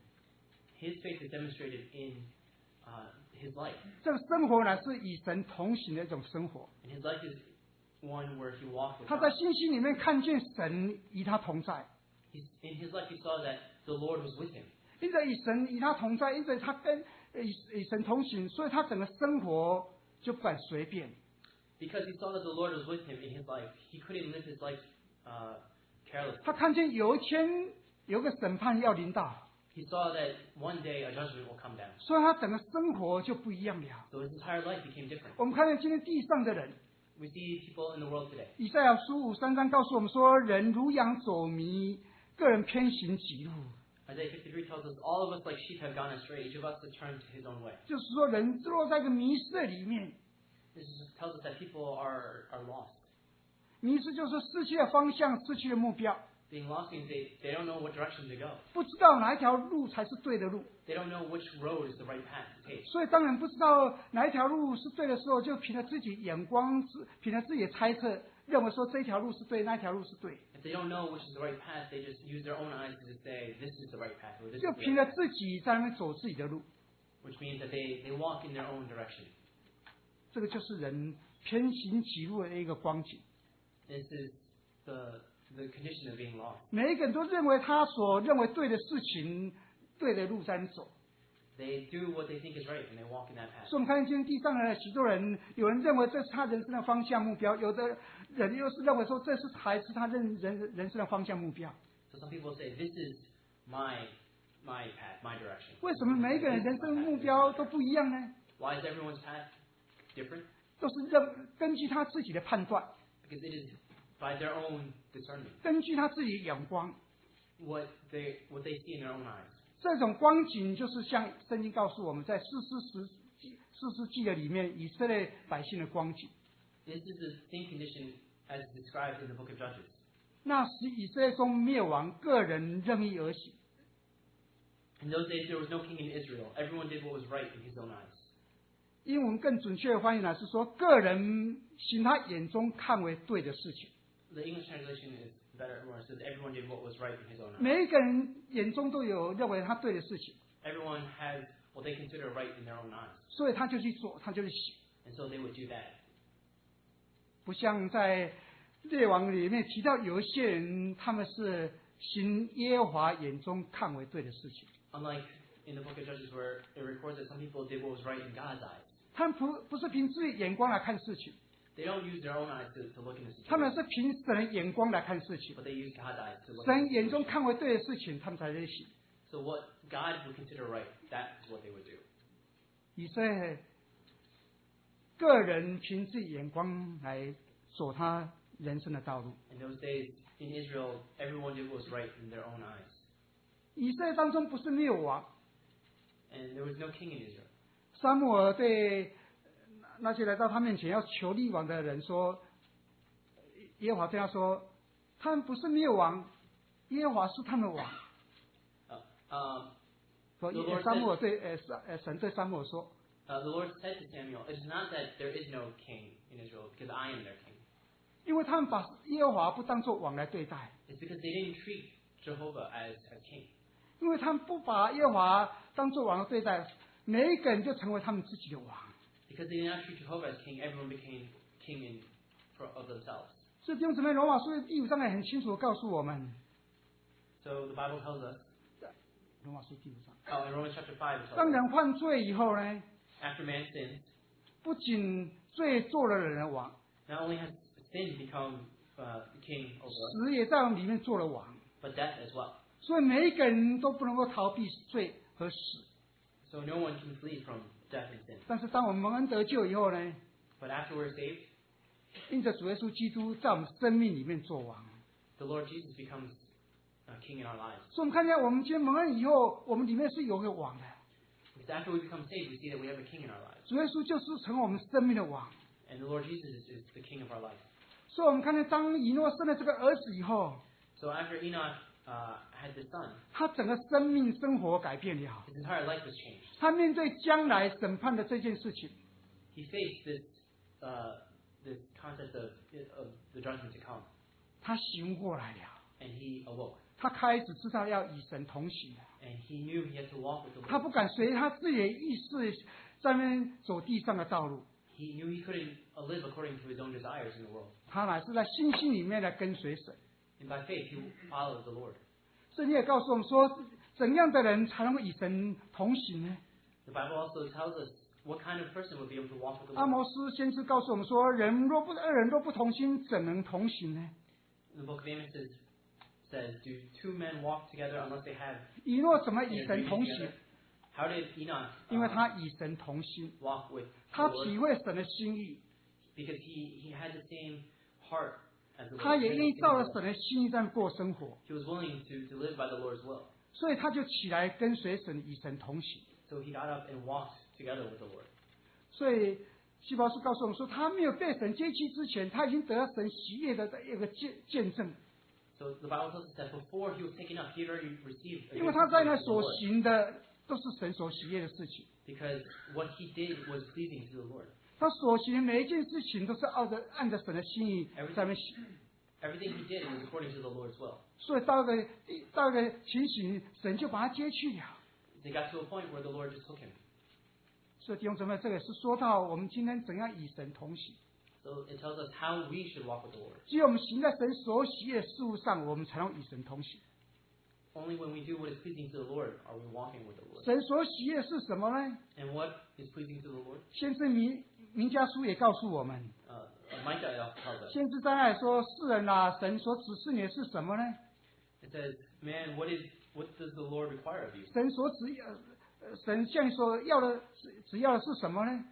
his faith is demonstrated in uh, his life. 这个生活乃是与神同行的一种生活。 And his life is one where he walked with 他在 God. 信心里面看见神与他同在， He's, in his life, he saw that the Lord was with him. 因着与神与他同在，因着他跟与与神同行，所以他整个生活就不敢随便。 Because he saw that the Lord was with him in his life, he couldn't live his life uh, carelessly. 他看见有一天有个审判要临到， He saw that one day a judgment will come down. 所以他整个生活就不一样了。 So his entire life became different. 我们看见今天地上的人， We see people in the world today. 以赛亚书五三章告诉我们说，人如羊走迷，个人偏行己路。 Isaiah fifty-three tells us all of us like sheep have gone astray, each of us has turned to his own way. 就是说，人落在一个迷失的里面， This is, tells us that people are, are lost. 迷失就是失去了方向，失去了目标， Being lost means they, they don't know what direction to go. 不知道哪一条路才是对的路。 They don't know which road is the right path to take. 所以当然不知道哪一条路是对的时候，就凭着自己眼光，凭着自己的猜测，认为说这条路是对，那条路是对， If they don't know which is the right path, they just use their own eyes to just say, this is the right path, or this 就 is the 凭 right 着 path. 自己在那边走自己的路。 Which means that they, they walk in their own direction. 这个就是人偏行己路的一个光景。 This is the, the condition of being lost. 每一个人都认为他所认为对的事情，对的路在那走。 They do what they think is right, and they walk in that path. 所以我们看见今天地上的许多人，有人认为这是他人生的方向目标，有的人又是认为说这是才是他人人人生的方向目标。 So some people say, this is my, my path, my direction. 为什么每一个人人生目标都不一样呢？ Why is everyone's path different? 都是认根据他自己的判断， because it is by their own discernment, 根据他自己的眼光。 what they what they see in their own eyes. 这种光景就是像圣经告诉我们在士师时士师记的里面以色列百姓的光景。 This is the same condition as described in the book of Judges. 那时以色列中灭亡，个人任意而行。 In those days, there was no king in Israel. Everyone did what was right in his own eyes. 英文更准确的翻译呢是说，个人行他眼中看为对的事情。 The English translation is better, where it says everyone did what was right in his own eyes. 每一个人眼中都有认为他对的事情， Everyone has what they consider right in their own eyes, 所以他就去做，他就去行。 and so they would do that. 不像在列王里面提到有一些人，他们是行耶和华眼中看为对的事情。 Unlike in the book of Judges, where it records that some people did what was right in God's eyes. 他们不不是凭自己眼光来看事情， They don't use their own eyes to, to look into 他们 situations, 是凭神的眼光来看事情。 but they use God's eyes to look. 神 into 眼中 situations. 看为对的事情，他们才去行。 So what God would consider right, that is what they would do. 以色列个人凭自己眼光来走他人生的道路。 In those days, in Israel, everyone did what was right in their own eyes. 以色列当中不是没有王， And there was no king in Israel. 撒母耳对那些来到他面前要求立王的人说：“耶和华对他说，他们不是没有王，耶和华是他们的王。 Uh, um, ” 说 The Lord 撒母耳对呃撒呃神对撒母耳说 uh, the Lord said to Samuel, "It is not that there is no king in Israel, because I am their king. 因为他们把耶和华不当作王来对待， It's because they didn't treat Jehovah as a king. 因为他们不把耶和华当作王来对待，每一个人就成为他们自己的王。 Because they did not treat Jehovah as king, everyone became king in, for, of themselves. 所以弟兄姊妹，罗马书第五章也很清楚的告诉我们， So the Bible tells us, 罗马书第五章， oh, in Romans chapter five, it 当 tells us, 人犯罪以后呢， after man sins, 不仅罪做了人的王， not only has sin become uh, the king over us, 死也在我们里面做了王。 but death as well. 所以每一个人都不能够逃避罪和死。 So no one can flee from death and sin. 但是当我们蒙恩得救以后呢， But after we're saved, 因着主耶稣基督在我们生命里面做王。 the Lord Jesus becomes uh, king in our lives. 所以我们看见，我们今天蒙恩以后，我们里面是有个王的。 Because after we become saved, we see that we have a king in our lives. 主耶稣就是成为我们生命的王。 And the Lord Jesus is, is the king of our life. 所以我们看见，当以诺生了这个儿子以后， So after Enoch uh, had this son, 他整个生命生活改变了。 his entire life was changed. 他面对将来审判的这件事情， He faced this uh, this concept of, of the judgment to come, 他醒过来了。 and he awoke. 他开始知道要与神同行了。 And he knew he had to walk with the 他 Lord. 不敢随他自己的意识在那边走地上的道路， He knew he couldn't uh, live according to his own desires in the world. 他乃是在信心里面来跟随神。 And by faith, he followed the Lord. 圣经也告诉我们说，怎样的人才能够与神同行呢？ The Bible also tells us what kind of person would be able to walk with the 阿 Lord. 摩斯先知告诉我们说，人若不二人若不同心，怎能同行呢？ The book of Amos says, says, do two men walk together unless they have 以诺怎么 an 与神 agreement 同行 together?？How did Enoch 因为 uh, 他与神同心， walk with the 他 Lord? 体会神的心意， Because he, he had the same heart as the 他 Lord. 也愿意照着神的心意这样过生活， He was willing to, to live by the Lord's will. 所以他就起来跟随神，与神同行。 So he got up and walked together with the Lord. 所以希伯书告诉我们说，他没有被神接去之前，他已经得到神喜悦的一个见见证， So the Bible tells us that before he was taken up, he had already received a 因为 good 他在那 report from 所 the Lord. 行的都是神所喜悦的事情， Because what he did was pleasing to the Lord. 他所行的每一件事情都是按着按着神的心意在那边行。 Everything he did was according to the Lord's will. 所以到一个到一个情形，神就把他接去了。 They got to a point where the Lord just took him. 所以弟兄姊妹，这个也是说到我们今天怎样与神同行。 So it tells us how we should walk with the Lord. 只有我们行在神所喜悦的事物上，我们才能与神同行。 Only when we do what is pleasing to the Lord are we walking with the Lord. 神所喜悦是什么呢？ And what is pleasing to the Lord? 先知民民家书也告诉我们， Uh, Micah tells us. 先知在那里说：“世人啊，神所指示你的是什么呢？ It says, "Man, what is what does the Lord require of you? 神所指呃，神向你所要的，只只要的是什么呢？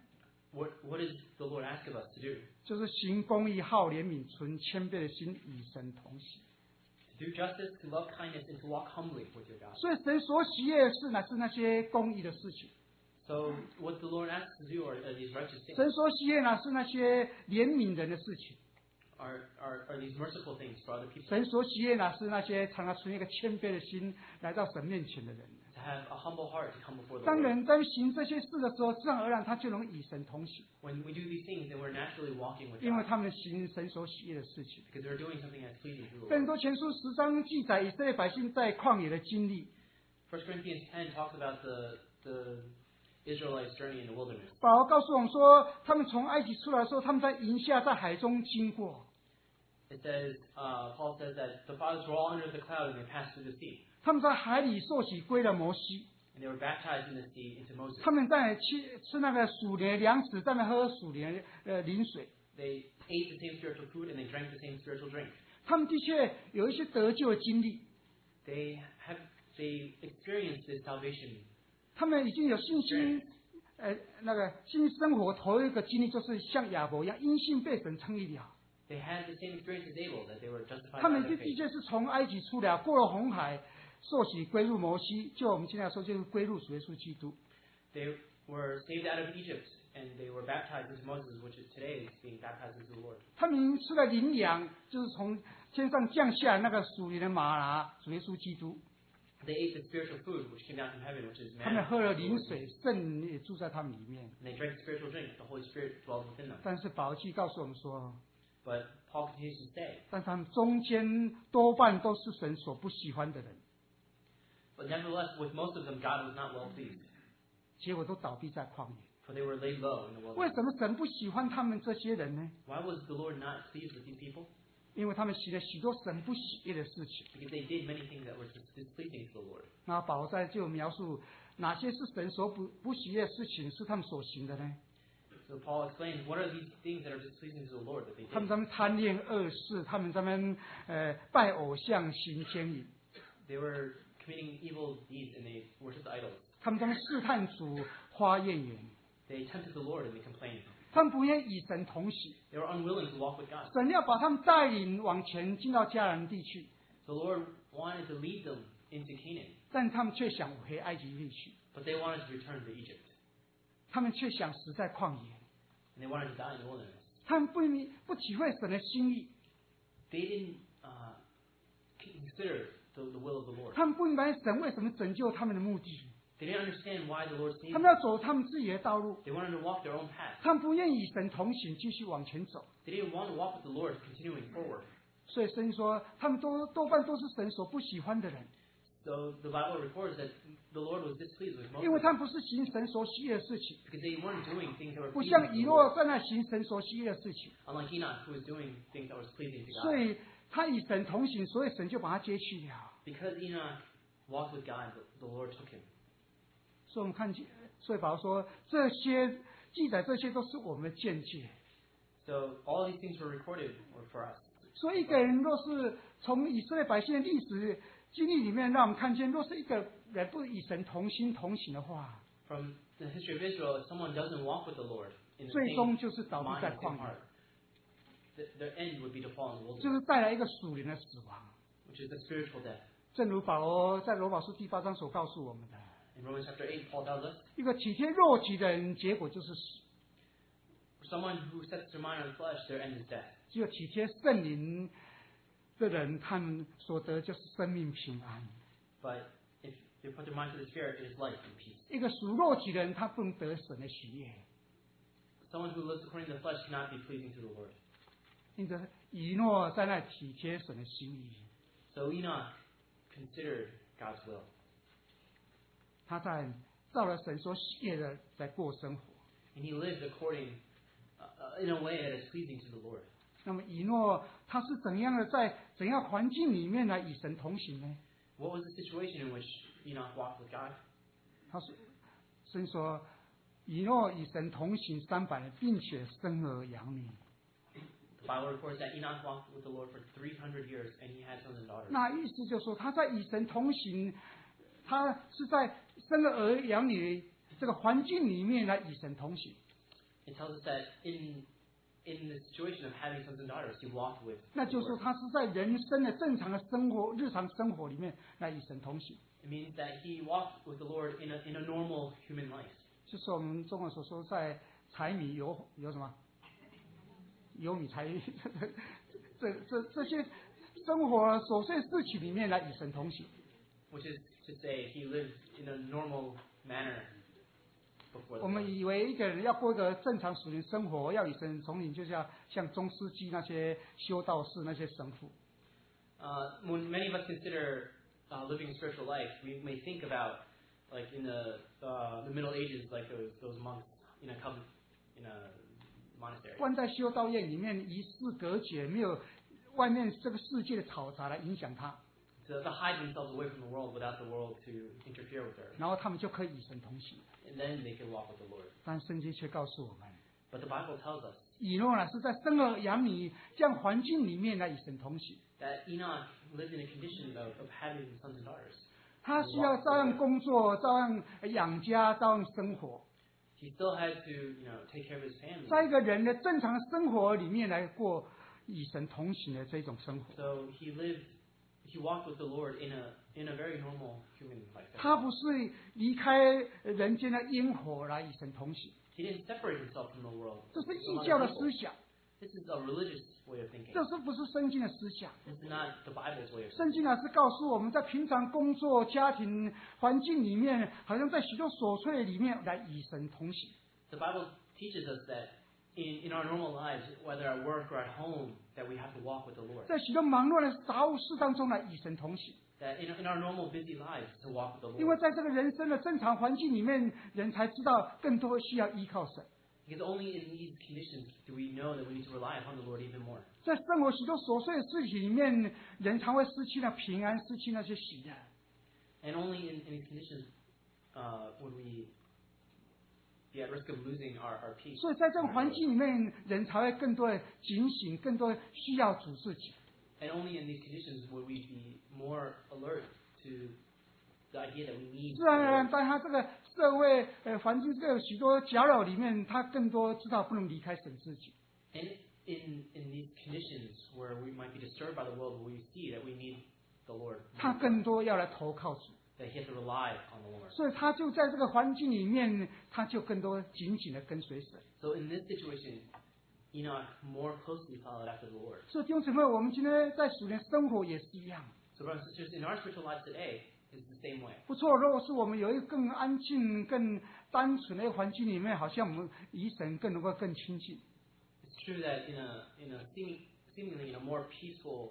what what does the Lord ask of us to do? 就是行公义、好怜悯、存谦卑的心，与神同行。 To do justice, to love kindness, and to walk humbly with your God. 所以神所喜悦的事，乃是那些公义的事情； So what the Lord asks to do are, are these righteous things, 神所喜悦乃是那些怜悯人的事情； are, are, are these merciful things for other people. 神所喜悦乃是那些常常存一个谦卑的心来到神面前的人。 To have a humble heart to come before the 当 Lord. 人在行这些事的时候，自然而然他就能与神同行， When we do these things, then we're naturally walking with 因为 God 他们行神所喜悦的事情。 because they're doing something that's pleasing to the 更 Lord. 多前书十章记载以色列百姓在旷野的经历。 First Corinthians ten talks about the the Israelites' journey in the wilderness. 保罗告诉我们说，他们从埃及出来的时候，他们在营下，在海中经过。 It says, uh, Paul says that the fathers were all under the cloud and they passed through the sea. 他们在海里受洗归了摩西， And they were baptized in the sea into Moses. 他们在吃吃那个属灵的粮食，在那喝属灵的呃灵水。 They ate the same spiritual food and they drank the same spiritual drink. 他们的确有一些得救的经历， They have they experienced this salvation. 他们已经有信心，呃，那个新生活头一个经历就是像亚伯一样，因信被神称义了。 They had the same experience as Abel, that they were justified 他 by 们 their 的的 faith. 确是从埃及出来，过了红海，受洗归入摩西，就我们现在说就是归入主耶稣基督。 They were saved out of Egypt and they were baptized into Moses, which is today is being baptized into the Lord. 他们吃了灵粮，就是从天上降下来那个属灵的玛拿，主耶稣基督。 They ate the spiritual food which came down from heaven, which is 他们 manna. 喝了灵水，圣灵也住在他们里面。 And they drank the spiritual drink. The Holy Spirit dwelled within them. 但是保罗记告诉我们说， But Paul continues to say, 但他们中间多半都是神所不喜欢的人， but nevertheless, with most of them, God was not well pleased, 结果都倒闭在旷野。 for they were laid low in the 为 wilderness. 什么神不喜欢他们这些人呢？ Why was the Lord not pleased with these people? 因为他们行了许多神不喜悦的事情。 Because they did many things that were dis- displeasing to the Lord. 那保罗在就描述哪些是神所不不喜悦的事情，是他们所行的呢？ So Paul explains what are these things that are displeasing to the Lord that they 他们 did. 在那边贪恋恶事，他们在那边呃拜偶像、行奸淫， They were committing evil deeds and they worshipped idols. 他们在那边试探主、花艳缘， They tempted the Lord and they complained. 他们不愿意与神同行。 They were unwilling to walk with God. 神要把他们带领往前进到迦南地去， The Lord wanted to lead them into Canaan, 但他们却想回埃及地去， but they wanted to return to Egypt. 他们却想死在旷野， And they wanted to die in the wilderness. 他们不明不体会神的心意， They didn't uh, consider the, the will of the Lord. 他们不明白神为什么拯救他们的目的， They didn't understand why the Lord saved 他 them. 们要走他们自己的道路， They wanted to walk their own path. 他们不愿意与神同行，继续往前走。 They didn't want to walk with the Lord, continuing forward. 所以圣经说，他们多多半都是神所不喜欢的人， So the Bible records that the Lord was displeased with most 因为 of 他 them 们不是行神所喜悦的事情， because they weren't doing things that were 不 pleasing 像 to 以 the 诺 Lord. 在那行神所喜悦的事情， Unlike Enoch, who was doing things that was pleasing to 所 God. 以他与神同行，所以神就把他接去了。 Because Enoch walked with God, the, the Lord took him. 所以我们看见，所以保罗说，这些记载这些都是我们的见解。 So all these things were recorded were for us. 所以一个人若是从以色列百姓的历史经历里面，让我们看见，若是一个人不与神同心同行的话， From the history of Israel, if someone doesn't walk with the Lord in the 最 same 终就是倒闭 mind 在 and 旷 same 野， heart, the, their end would be to fall in the 就 wilderness, 是带来一个属灵的死亡。 which is the spiritual death. 正如保罗在罗马书第八章所告诉我们的， In Romans chapter eight, Paul tells us, 一个体贴肉体的人，结果就是死； for someone who sets their mind on flesh, their end is death. 只有体贴圣灵的人，他们所得就是生命平安。 But if they put their mind to the Spirit, it is life and peace. 一个属肉体的人，他不能得神的喜悦。 Someone who lives according to the flesh cannot be pleasing to the Lord. 因此，以诺在那体贴神的心意， So Enoch considered God's will. 他在照了神所喜悦的在过生活。 And he lived according, uh, uh, in a way that is pleasing to the Lord. 那么以诺他是怎样的在怎样环境里面来与神同行呢？ What was the situation in which Enoch walked with God? 他说，神说，以诺与神同行三百年，并且生儿养女。 The Bible records that Enoch walked with the Lord for three hundred years, and he had sons and daughters. 那意思就是说，他在与神同行，他是在生儿养女这个环境里面来与神同行。 it tells us that in in the situation of having sons and daughters, he walked with 那 the 就是说 Lord. 他是在人生的正常的生活、日常生活里面来与神同行。 It means that he walked with the Lord in a in a normal human life. 就是我们中文所说，在柴米油有什么油米柴这这这些生活琐碎事情里面来与神同行。 Which is to say, he lived in a normal manner before the 我们 Lord. 以为一个人要过一个正常属灵生活，要与神同行，就是要像中世纪那些修道士、那些神父。 Uh, when many of us consider uh, living a spiritual life, we may think about, like in the uh, the Middle Ages, like those those monks in a convent, in a monastery. 关在修道院里面，与世隔绝，没有外面这个世界的嘈杂来影响他， To, to hide themselves away from the world without the world to interfere with her. 然后他们就可以与神同行。 And then they can walk with the Lord. 但圣经却告诉我们， But the Bible tells us 以诺呢是在生儿养女这样环境里面来与神同行。 that Enoch lived in a condition of, of having sons and daughters. 他需要照样工作，照样养家，照样生活， He still had to, you know, take care of his family. 在一个人的正常生活里面来过与神同行的这种生活。 So he lived, he walked with the Lord in a in a very normal human life. 他不是离开人间的烟火来与神同行， He didn't separate himself from the world. 这是 from 异 other 教的 people. 思想， This is a religious way of thinking. 这是不是圣经的思想？ This is not the Bible's way of thinking. 圣经啊是告诉我们在平常工作、家庭环境里面，好像在许多琐碎里面来与神同行。 The Bible teaches us that in, in our normal lives, whether at work or at home, that we have to walk with the Lord. 在许多忙乱的杂物事当中来与神同行， That in, in our normal busy lives, to walk with the 因为 Lord. 在这个人生的正常环境里面，人才知道更多需要依靠神。 Because only in these conditions do we know that we need to rely upon the Lord even more. 在生活许多琐碎的事情里面，人常会失去那平安，失去那些喜乐。 And only in, in these conditions uh, would we be at risk of losing our, our peace. 所以在这种环境里面，人才会更多的警醒，更多需要主自己。 And only in these conditions would we be more alert to the idea that we need 自然而 the 然， Lord. 在他这个社会呃环境这个许多搅扰里面，他更多知道不能离开神自己。 And in, in these conditions where we might be disturbed by the world, we see that we need the Lord. 他更多要来投靠主， That he has to rely on the Lord. 所以他就在这个环境里面，他就更多紧紧的跟随神。 So in this situation, Enoch more closely followed after the Lord. 所以弟兄姊妹，我们今天在属灵生活也是一样。 So brothers and sisters, in our spiritual lives today, it's the same way. 不错，如果是我们有一个更安静、更单纯的一个环境里面，好像我们与神更能够更亲近。 It's true that in a in a seeming, seemingly in a more peaceful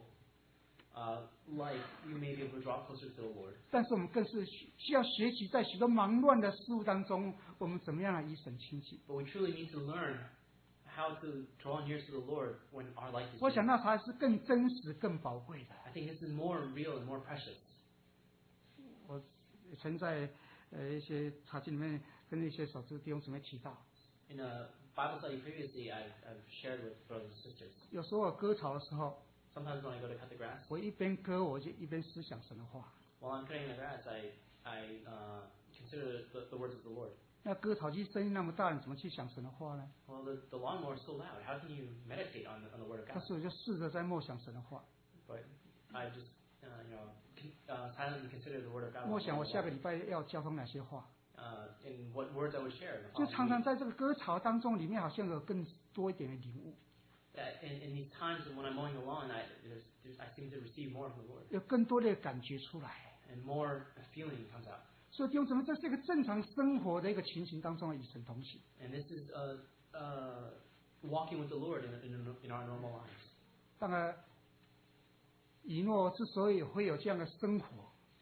uh, life, you may be able to draw closer to the Lord. 但是我们更是需需要学习，在许多忙乱的事物当中，我们怎么样来与神亲近。 But we truly need to learn how to draw near to the Lord when our life is 我想 busy. 那才是更真实、更宝贵的。 I think this is more real and more precious. 我曾在呃一些茶经里面跟一些小弟兄姊妹提到， In a Bible study previously, I've, I've shared with brothers and sisters. 有时候我割草的时候， Sometimes when I go to cut the grass, 我一边割我就一边思想神的话。 while I'm cutting the grass, I I uh, consider the, the words of the Lord. 那割草机声音那么大，你怎么去想神的话呢？ Well, the, the lawnmower is so loud. How can you meditate on the, on the Word of 但 God? 是我就试着在默想神的话， But I just, uh, you know, con- uh, silently consider the Word of God. 默想我下个礼拜要交通哪些话， Uh, in what words I would share. in the 就 following 常常 week. 在这个割草当中，里面好像有更多一点的领悟， That in, in these times when I'm mowing the lawn, I, there's, there's, I seem to receive more from the Lord. 有更多的感觉出来。 And more feeling comes out. 所以弟兄姊妹，这是一个正常生活的一个情形当中的与神同行。 And this is uh, uh, walking with the Lord in, in, in our normal lives. 当然，以诺之所以会有这样的生活，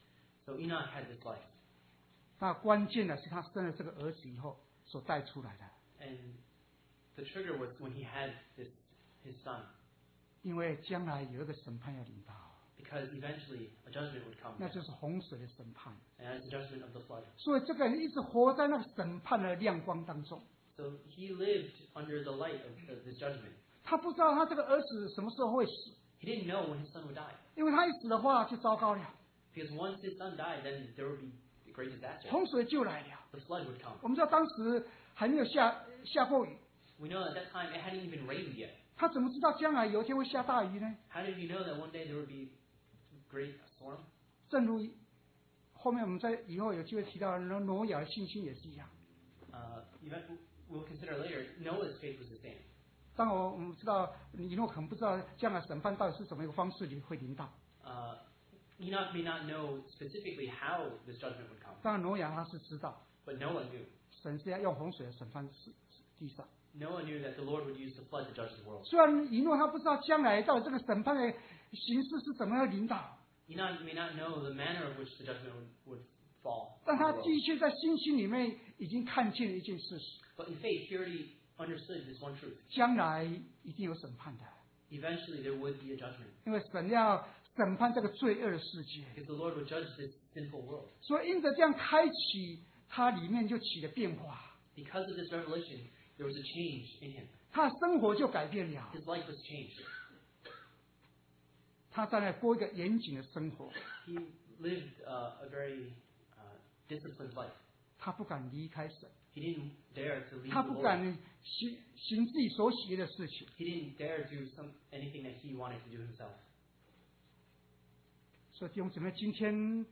So Enoch had this life. 那关键的是他生了这个儿子以后所带出来的， And the trigger was when he had this his son. 因为将来有一个审判要临到， Because eventually a judgment would come. 那就是洪水的审判。 And that's the judgment of the flood. 所以这个人一直活在那个审判的亮光当中， So he lived under the light of the, this judgment. 他不知道他这个儿子什么时候会死， He didn't know when his son would die. 因为他一死的话就糟糕了， Because once his son died, then there would be a great disaster. 洪水就来了。 The flood would come. 我们知道当时还没有下下过雨， We know at that time it hadn't even rained yet. 他怎么知道将来有一天会下大雨呢？ How did he know that one day there would be great storm? 正如后面我们在以后有机会提到挪亚的信心也是一样。 Uh, even, we'll consider later, Noah's faith was the same. 当我我们知道以诺可能不知道将来审判到底是怎么一个方式里会临到。 Uh, Enoch may not know specifically how this judgment would come, 当然挪亚他是知道， but Noah knew. 神是要用洪水审判世地上。 Noah knew that the Lord would use the flood to judge the world. 虽然以诺他不知道将来到底这个审判的形式是怎么样临到， Enoch may not know the manner of which the judgment would, would fall. 但 on the 他 world. 的确在信心里面已经看见了一件事实： But in faith, he already understood this one truth. 将来一定有审判的， Eventually, there would be a judgment, 因为神要审判这个罪恶的世界。 because the Lord would judge this sinful world. 所以因着这样开启，他里面就起了变化， Because of this revelation, there was a change in him. 他的生活就改变了， His life was changed. 他在那过一个严谨的生活， He lived uh, a very uh, disciplined life. 他不敢离开神， He didn't dare to leave 他 the 不 Lord. 敢行行自己所喜悦的事情。 He didn't dare do some anything that he wanted to do himself. 所以弟兄姊妹，今天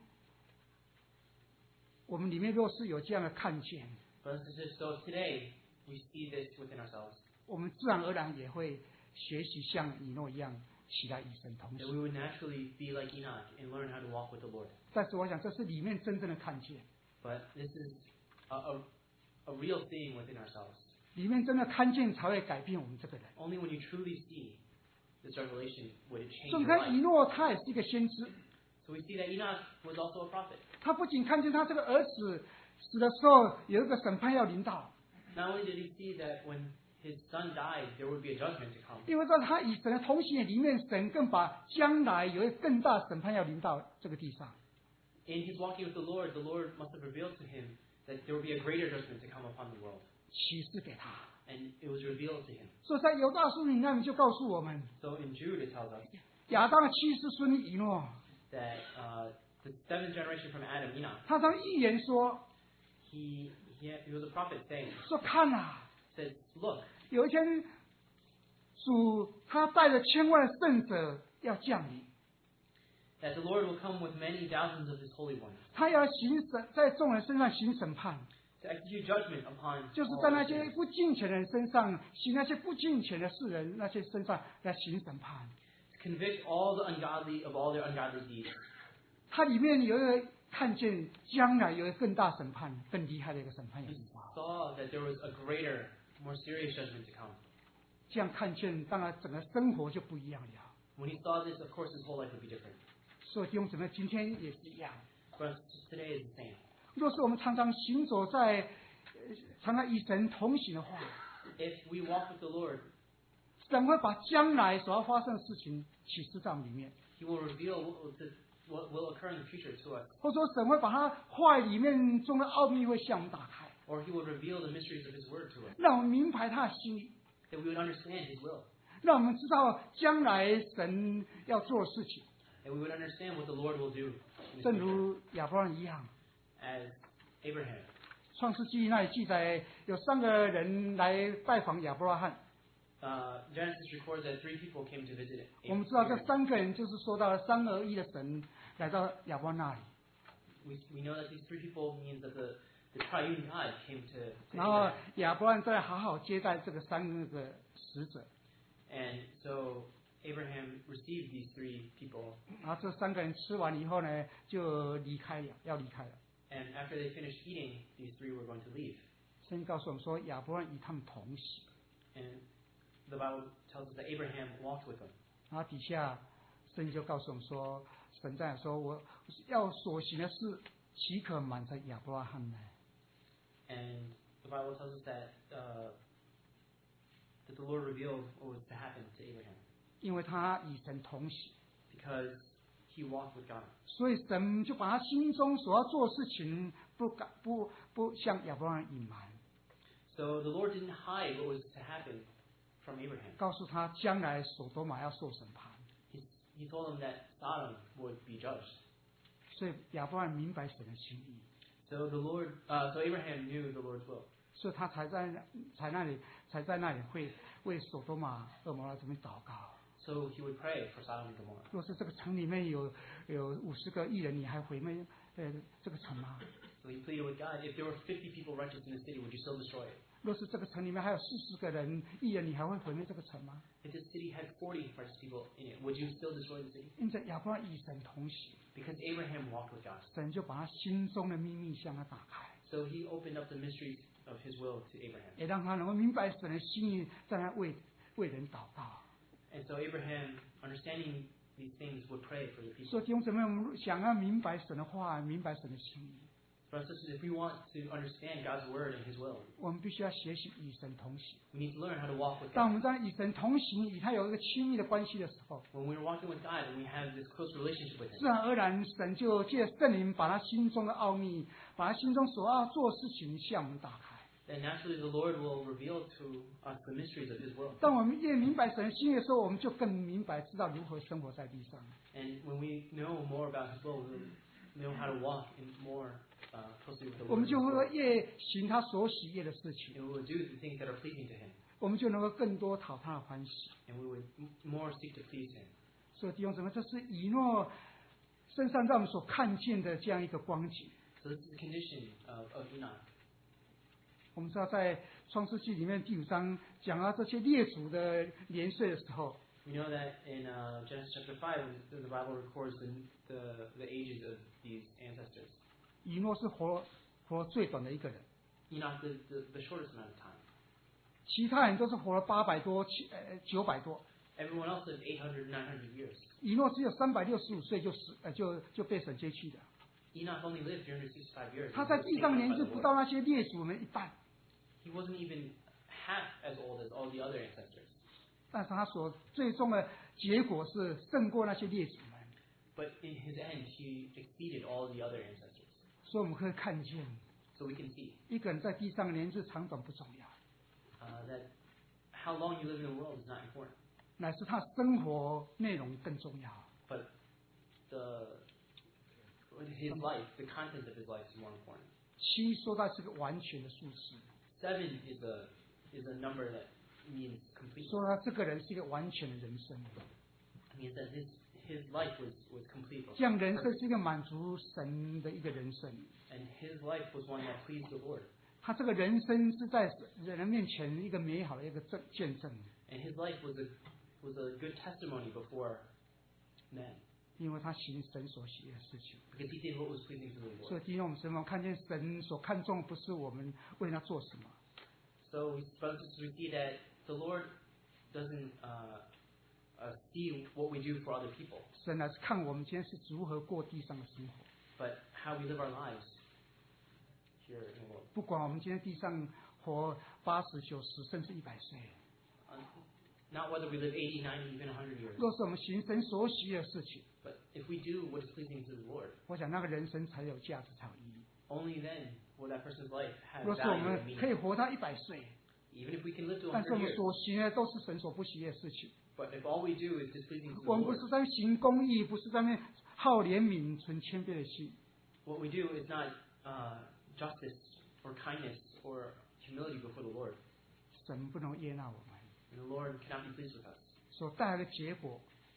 我们里面若是有这样的看见， Brothers and sisters, so today we see this within ourselves, 我们自然而然也会学习像以诺一样起来与神同 that 行。 we would naturally be like Enoch and learn how to walk with the Lord. 但是我想，这是里面真正的看见， But this is a, a, a real thing within ourselves. 里面真的看见才会改变我们这个人。 Only when you truly see this revelation would it change 所以你 your 看，以 life. 诺他也是一个先知， So we see that Enoch was also a prophet. 他不仅看见他这个儿子死的时候有一个审判要临到， Not only did he see that when his son died, there would be a judgment to come, 因为在他与神的同行的里面，神更把将来有一个更大的审判要临到这个地上。 in his walking with the Lord, the Lord must have revealed to him that there would be a greater judgment to come upon the world. 启示给他。 And it was revealed to him. 所以在犹大书里那里就告诉我们， So in Jude, it tells us 亚当的七世孙以诺， that uh, the seventh generation from Adam, Enoch, 他当预言说 he, he, he was a prophet saying, 说看啊， says, look, 有一天主他带着千万的圣者要降临， that the Lord will come with many thousands of his holy ones 他要行审，在众人身上行审判， to execute judgment upon 就是 all 在那 the 些 sinners, 不敬虔的人身上行那些不敬虔的世人那些身上来行审判。 to convict all the ungodly of all their ungodly deeds. 它里面有一个看见将来有一个更大审判、更厉害的一个审判要 He 临到。 saw that there was a greater, more serious judgment to come. 这样看见，当然整个生活就不一样了。 When he saw this, of course, his whole life would be different. 所以弟兄姊妹，今天也是一样。 But today is the same. 若是我们常常行走在、呃常常与神同行的话， If we walk with the Lord, 神会把将来所要发生的事情启示在我们里面， he will reveal what will, what will occur in the future to us. 或者说神会把他话语里面中的奥秘会向我们打开， Or he will reveal the mysteries of his word to us, 让我们明白他的心意， that we would understand his will, 让我们知道将来神要做的事情。 that we would understand what the Lord will do in the 正 future. 如亚伯拉罕一样， As Abraham. 创世纪那里记载有三个人来拜访亚伯拉罕， Uh, Genesis records that three people came to visit 我们知道这 Abraham. 三个人就是说到三而一的神来到亚伯拉罕那里， We, we know that these three people means that the, the triune God came to, to 然后 Abraham. 亚伯拉罕再好好接待这个三个使者， And so Abraham received these three people. 然后这三个人吃完以后呢，就离开了，要离开了。 And after they finished eating, these three were going to leave. 圣经告诉我们说，亚伯拉罕与他们同行， And the Bible tells us that Abraham walked with them. 然后底下圣经就告诉我们说，神在说我要所行的事，岂可瞒着亚伯拉罕呢？ And the Bible tells us that uh, that the Lord revealed what was to happen to Abraham 因为他与神同行， because he walked with God. 所以神就把他心中所要做的事情不敢不不向亚伯拉罕隐瞒， So the Lord didn't hide what was to happen from Abraham. 告诉他将来所多玛要受审判。 He, he told him that Sodom would be judged. 所以亚伯拉罕明白神的心意， So the Lord, uh, so Abraham knew the Lord's will. 所以他才在才那里才在那里会为所多玛、蛾摩拉这边祷告。 So he would pray for Sodom and Gomorrah. 若是这个城里面有有五十个义人，你还毁灭呃这个城吗？ So he pleaded with God, if there were fifty people righteous in the city, would you still destroy it? 若是这个城里面还有四十个人义人，你还会毁灭这个城吗？ If this city had forty righteous people in it, would you still destroy the city? 因此亚伯拉与神同行， Because Abraham walked with God. 神就把他心中的秘密向他打开， So he opened up the mysteries of his will to Abraham. 也让他能够明白神的心意，在那为为人祷告。 And so Abraham, understanding these things, would pray for the 所 people. 以弟兄姊妹，我们想要明白神的话，明白神的心意， Brothers and sisters, if we want to understand God's word and his will, 我们必须要学习与神同行。 we need to learn how to walk with 当我 God. 们在与神同行，与他有一个亲密的关系的时候， When we're walking with God and we have this close relationship with 自 him, 然而然，神就借圣灵把他心中的奥秘，把他心中所要做的事情向我们打开。 then naturally the Lord will reveal to us the mysteries of his world. 当我们越明白神的心意的时候，我们就更明白知道如何生活在地上。 And when we know more about his will, we'll know how to walk in more uh, closely with the 我 Lord. 们 And 就会越行他所喜悦的事情， we will do the things that are pleasing to him. 我们就能够更多讨他的欢喜。 And we would m- more seek to please him. 所以弟兄姊妹，这是以诺身上让我们所看见的这样一个光景。 So this is the condition of, of Enoch. 我们知道，在创世纪里面第五章讲到这些列祖的年岁的时候， We know that in uh, Genesis chapter five, when the Bible records the, the, the ages of these ancestors. 以诺是活活最短的一个人， Enoch lived the, the shortest amount of time. 其他人都是活了八百多、七呃九百多。 Everyone else lived eight hundred, nine hundred years. 以诺只有三百六十五岁就死，呃就就被神接去的。 Enoch only lived three hundred sixty-five years. 他 He 在 was 地上 taken 年 up by 纪 the 不 Lord. 到那些列祖们一半， He wasn't even half as old as all the other ancestors. 但是他所最终的结果是胜过那些列祖们。 But in his end, he exceeded all the other ancestors. 所以我们可以看见， So we can see 一个人在地上的年纪长短不重要， uh, that how long you live in the world is not important, 乃是他生活内容更重要。 but the his life, the content of his life is more important. 七说到是个完全的数字， Seven is a is a number that means complete. 说他这个人是一个完全的人生， It means that his his life was was complete. 这样人生是一个满足神的一个人生。 And his life was one that pleased the Lord. 他这个人生是在人面前一个美好的一个证见证， And his life was a was a good testimony before men. 因为他行神所喜悦的事情。 Because he did what was pleasing to the 所 Lord. 以今天我们神们看见神所看重不是我们为他做什么， So we, brothers and sisters, we see that the Lord doesn't uh, uh, see what we do for other people, 神乃是看我们今天是如何过地上的生活。 but how we live our lives here in the world. 不管我们今天地上活八十、九十，甚至一百岁， Uh, not whether we live eighty, ninety, even one hundred years, 若是我们行神所喜悦的事情， but if we do what is pleasing to the Lord, 我想那个人生才有价值，才有意义。 only then will that person's life have 若是我 value and 们可以 meaning. 活到一百岁， Even if we can live to 但是我 one hundred 们 years, 所行的都是神所不喜悦的事情， but if all we do is displeasing to the 我们不 Lord, 是在行公义，不是在那好怜悯、存谦卑的心， what we do is not uh, justice or kindness or humility before the Lord, 神不能悦纳我们， and the Lord cannot be pleased with us. 所带来的结果，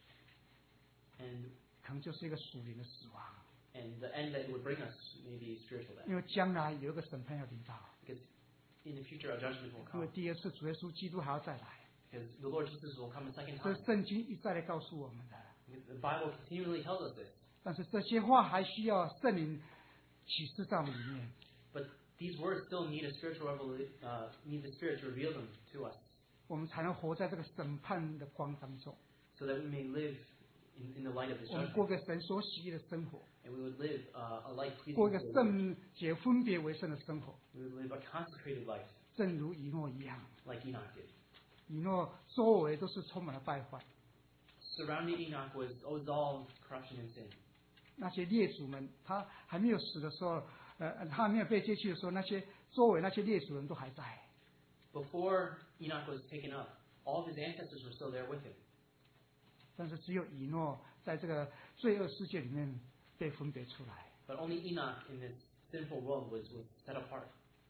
And 可能就是一个属灵的死亡。 and the end that it would bring us may be spiritual death. 因为将来有一个审判要临到， Because in the future a judgment will 因为 come. 第二次主耶稣基督还要再来， Because the Lord Jesus will come a second 这 time. 是圣经一再的告诉我们的。 Because the Bible continually tells us this. 但是这些话还需要圣灵启示在我们里面， But these words still need a spiritual revelation, uh, need the Spirit to reveal them to us, 我们才能活在这个审判的光当中， so that we may live in, in the light of this 我们过 judgment. 个神所喜悦的生活， And we would live uh, a life pleasing 过 to 一 the 个 Lord. 圣洁分别为圣的生活， We would live a consecrated life, 正如以诺一样。 like Enoch did. 以诺周围都是充满了败坏， Surrounding Enoch was, was all corruption and sin. 那些列祖们，他还没有死的时候，呃，他还没有被接去的时候，那些周围那些列祖人都还在。 Before Enoch was taken up, all of his ancestors were still there with him. 但是只有以诺在这个罪恶世界里面被分别出来。 But only Enoch in this sinful world was, was set apart.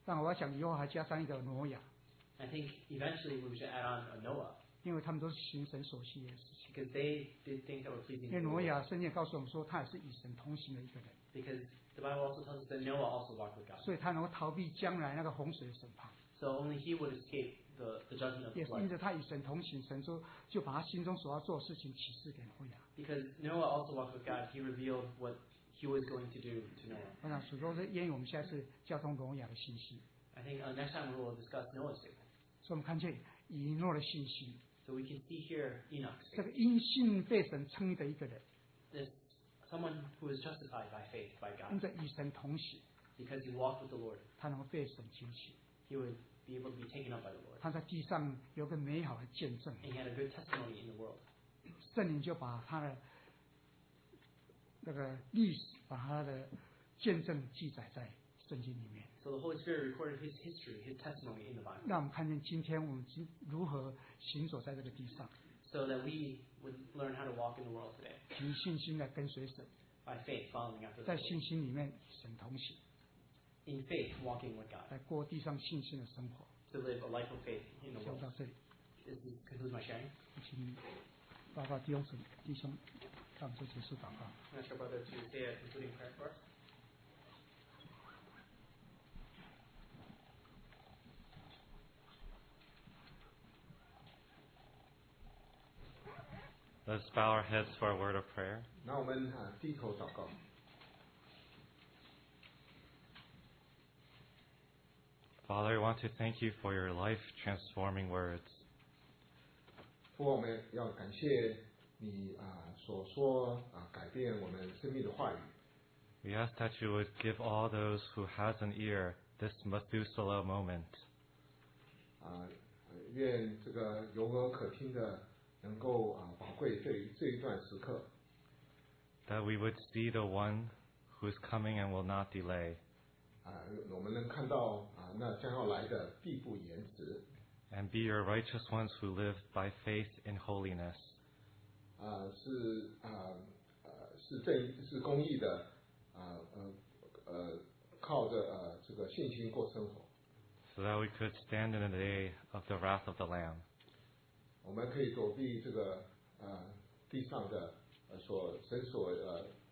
但我要想以后还加上一个挪亚， I think eventually we should add on a Noah 因为他们都是行神所喜悦的事情。 because they did things that were pleasing 因 to 为 the 挪 Lord. 亚圣经也告诉我们说，他也是与神同行的一个人， Because the Bible also tells us that Noah also walked with God. 所以他能够逃避将来那个洪水的审判。 So only he would escape the, the judgment of the 也是因 flood. 着他与神同行，神就就把他心中所要做的事情启示给挪亚。 Because Noah also walked with God, he revealed what he was going to do to Noah. 我想许多的烟，我们现在是交通挪亚的信息， I think uh, next time we will discuss Noah's faith. 所以我们看见以诺的信息， So we can see here Enoch's 这 faith. 个因信被神称义的一个人， This someone who is justified by faith by 因 God 着与神同行， because he walked with the Lord. 他能够被神接起， He would be able to be taken up by the Lord. 他在地上有个美好的见证， And he had a good testimony in the world. 圣灵就把他的那个历史，把他的见证记载在圣经里面。 So the Holy Spirit recorded his history, his testimony in the Bible. 让我们看见今天我们如何行走在这个地上， So that we would learn how to walk in the world today 凭信心来跟随神， by faith, following after the 在 Lord. 信心里面与神同行， In faith, walking with God. 来过地上信心的生活。 To live a life of faith in the 讲 world. 到这里， This concludes my sharing. 请报告弟兄姊弟兄，让我们做结束祷告。 I'm not sure brother to say a concluding prayer for us. Let's bow our heads for a word of prayer. 那我们啊低头祷告。 Father, I want to thank you for your life-transforming words. 父，我们要感谢你啊所说啊改变我们生命的话语。 We ask that you would give all those who has an ear this Methuselah moment. 啊，愿这个有耳可听的能够啊宝贵这一这一段时刻。 That we would see the one who is coming and will not delay. 啊，我们能看到啊那将要来的必不延迟。 And be your righteous ones who live by faith in holiness. 啊，是啊呃是正是公义的啊呃呃靠着呃这个信心过生活。 So that we could stand in the day of the wrath of the Lamb. 我们可以躲避这个呃地上的呃所神所呃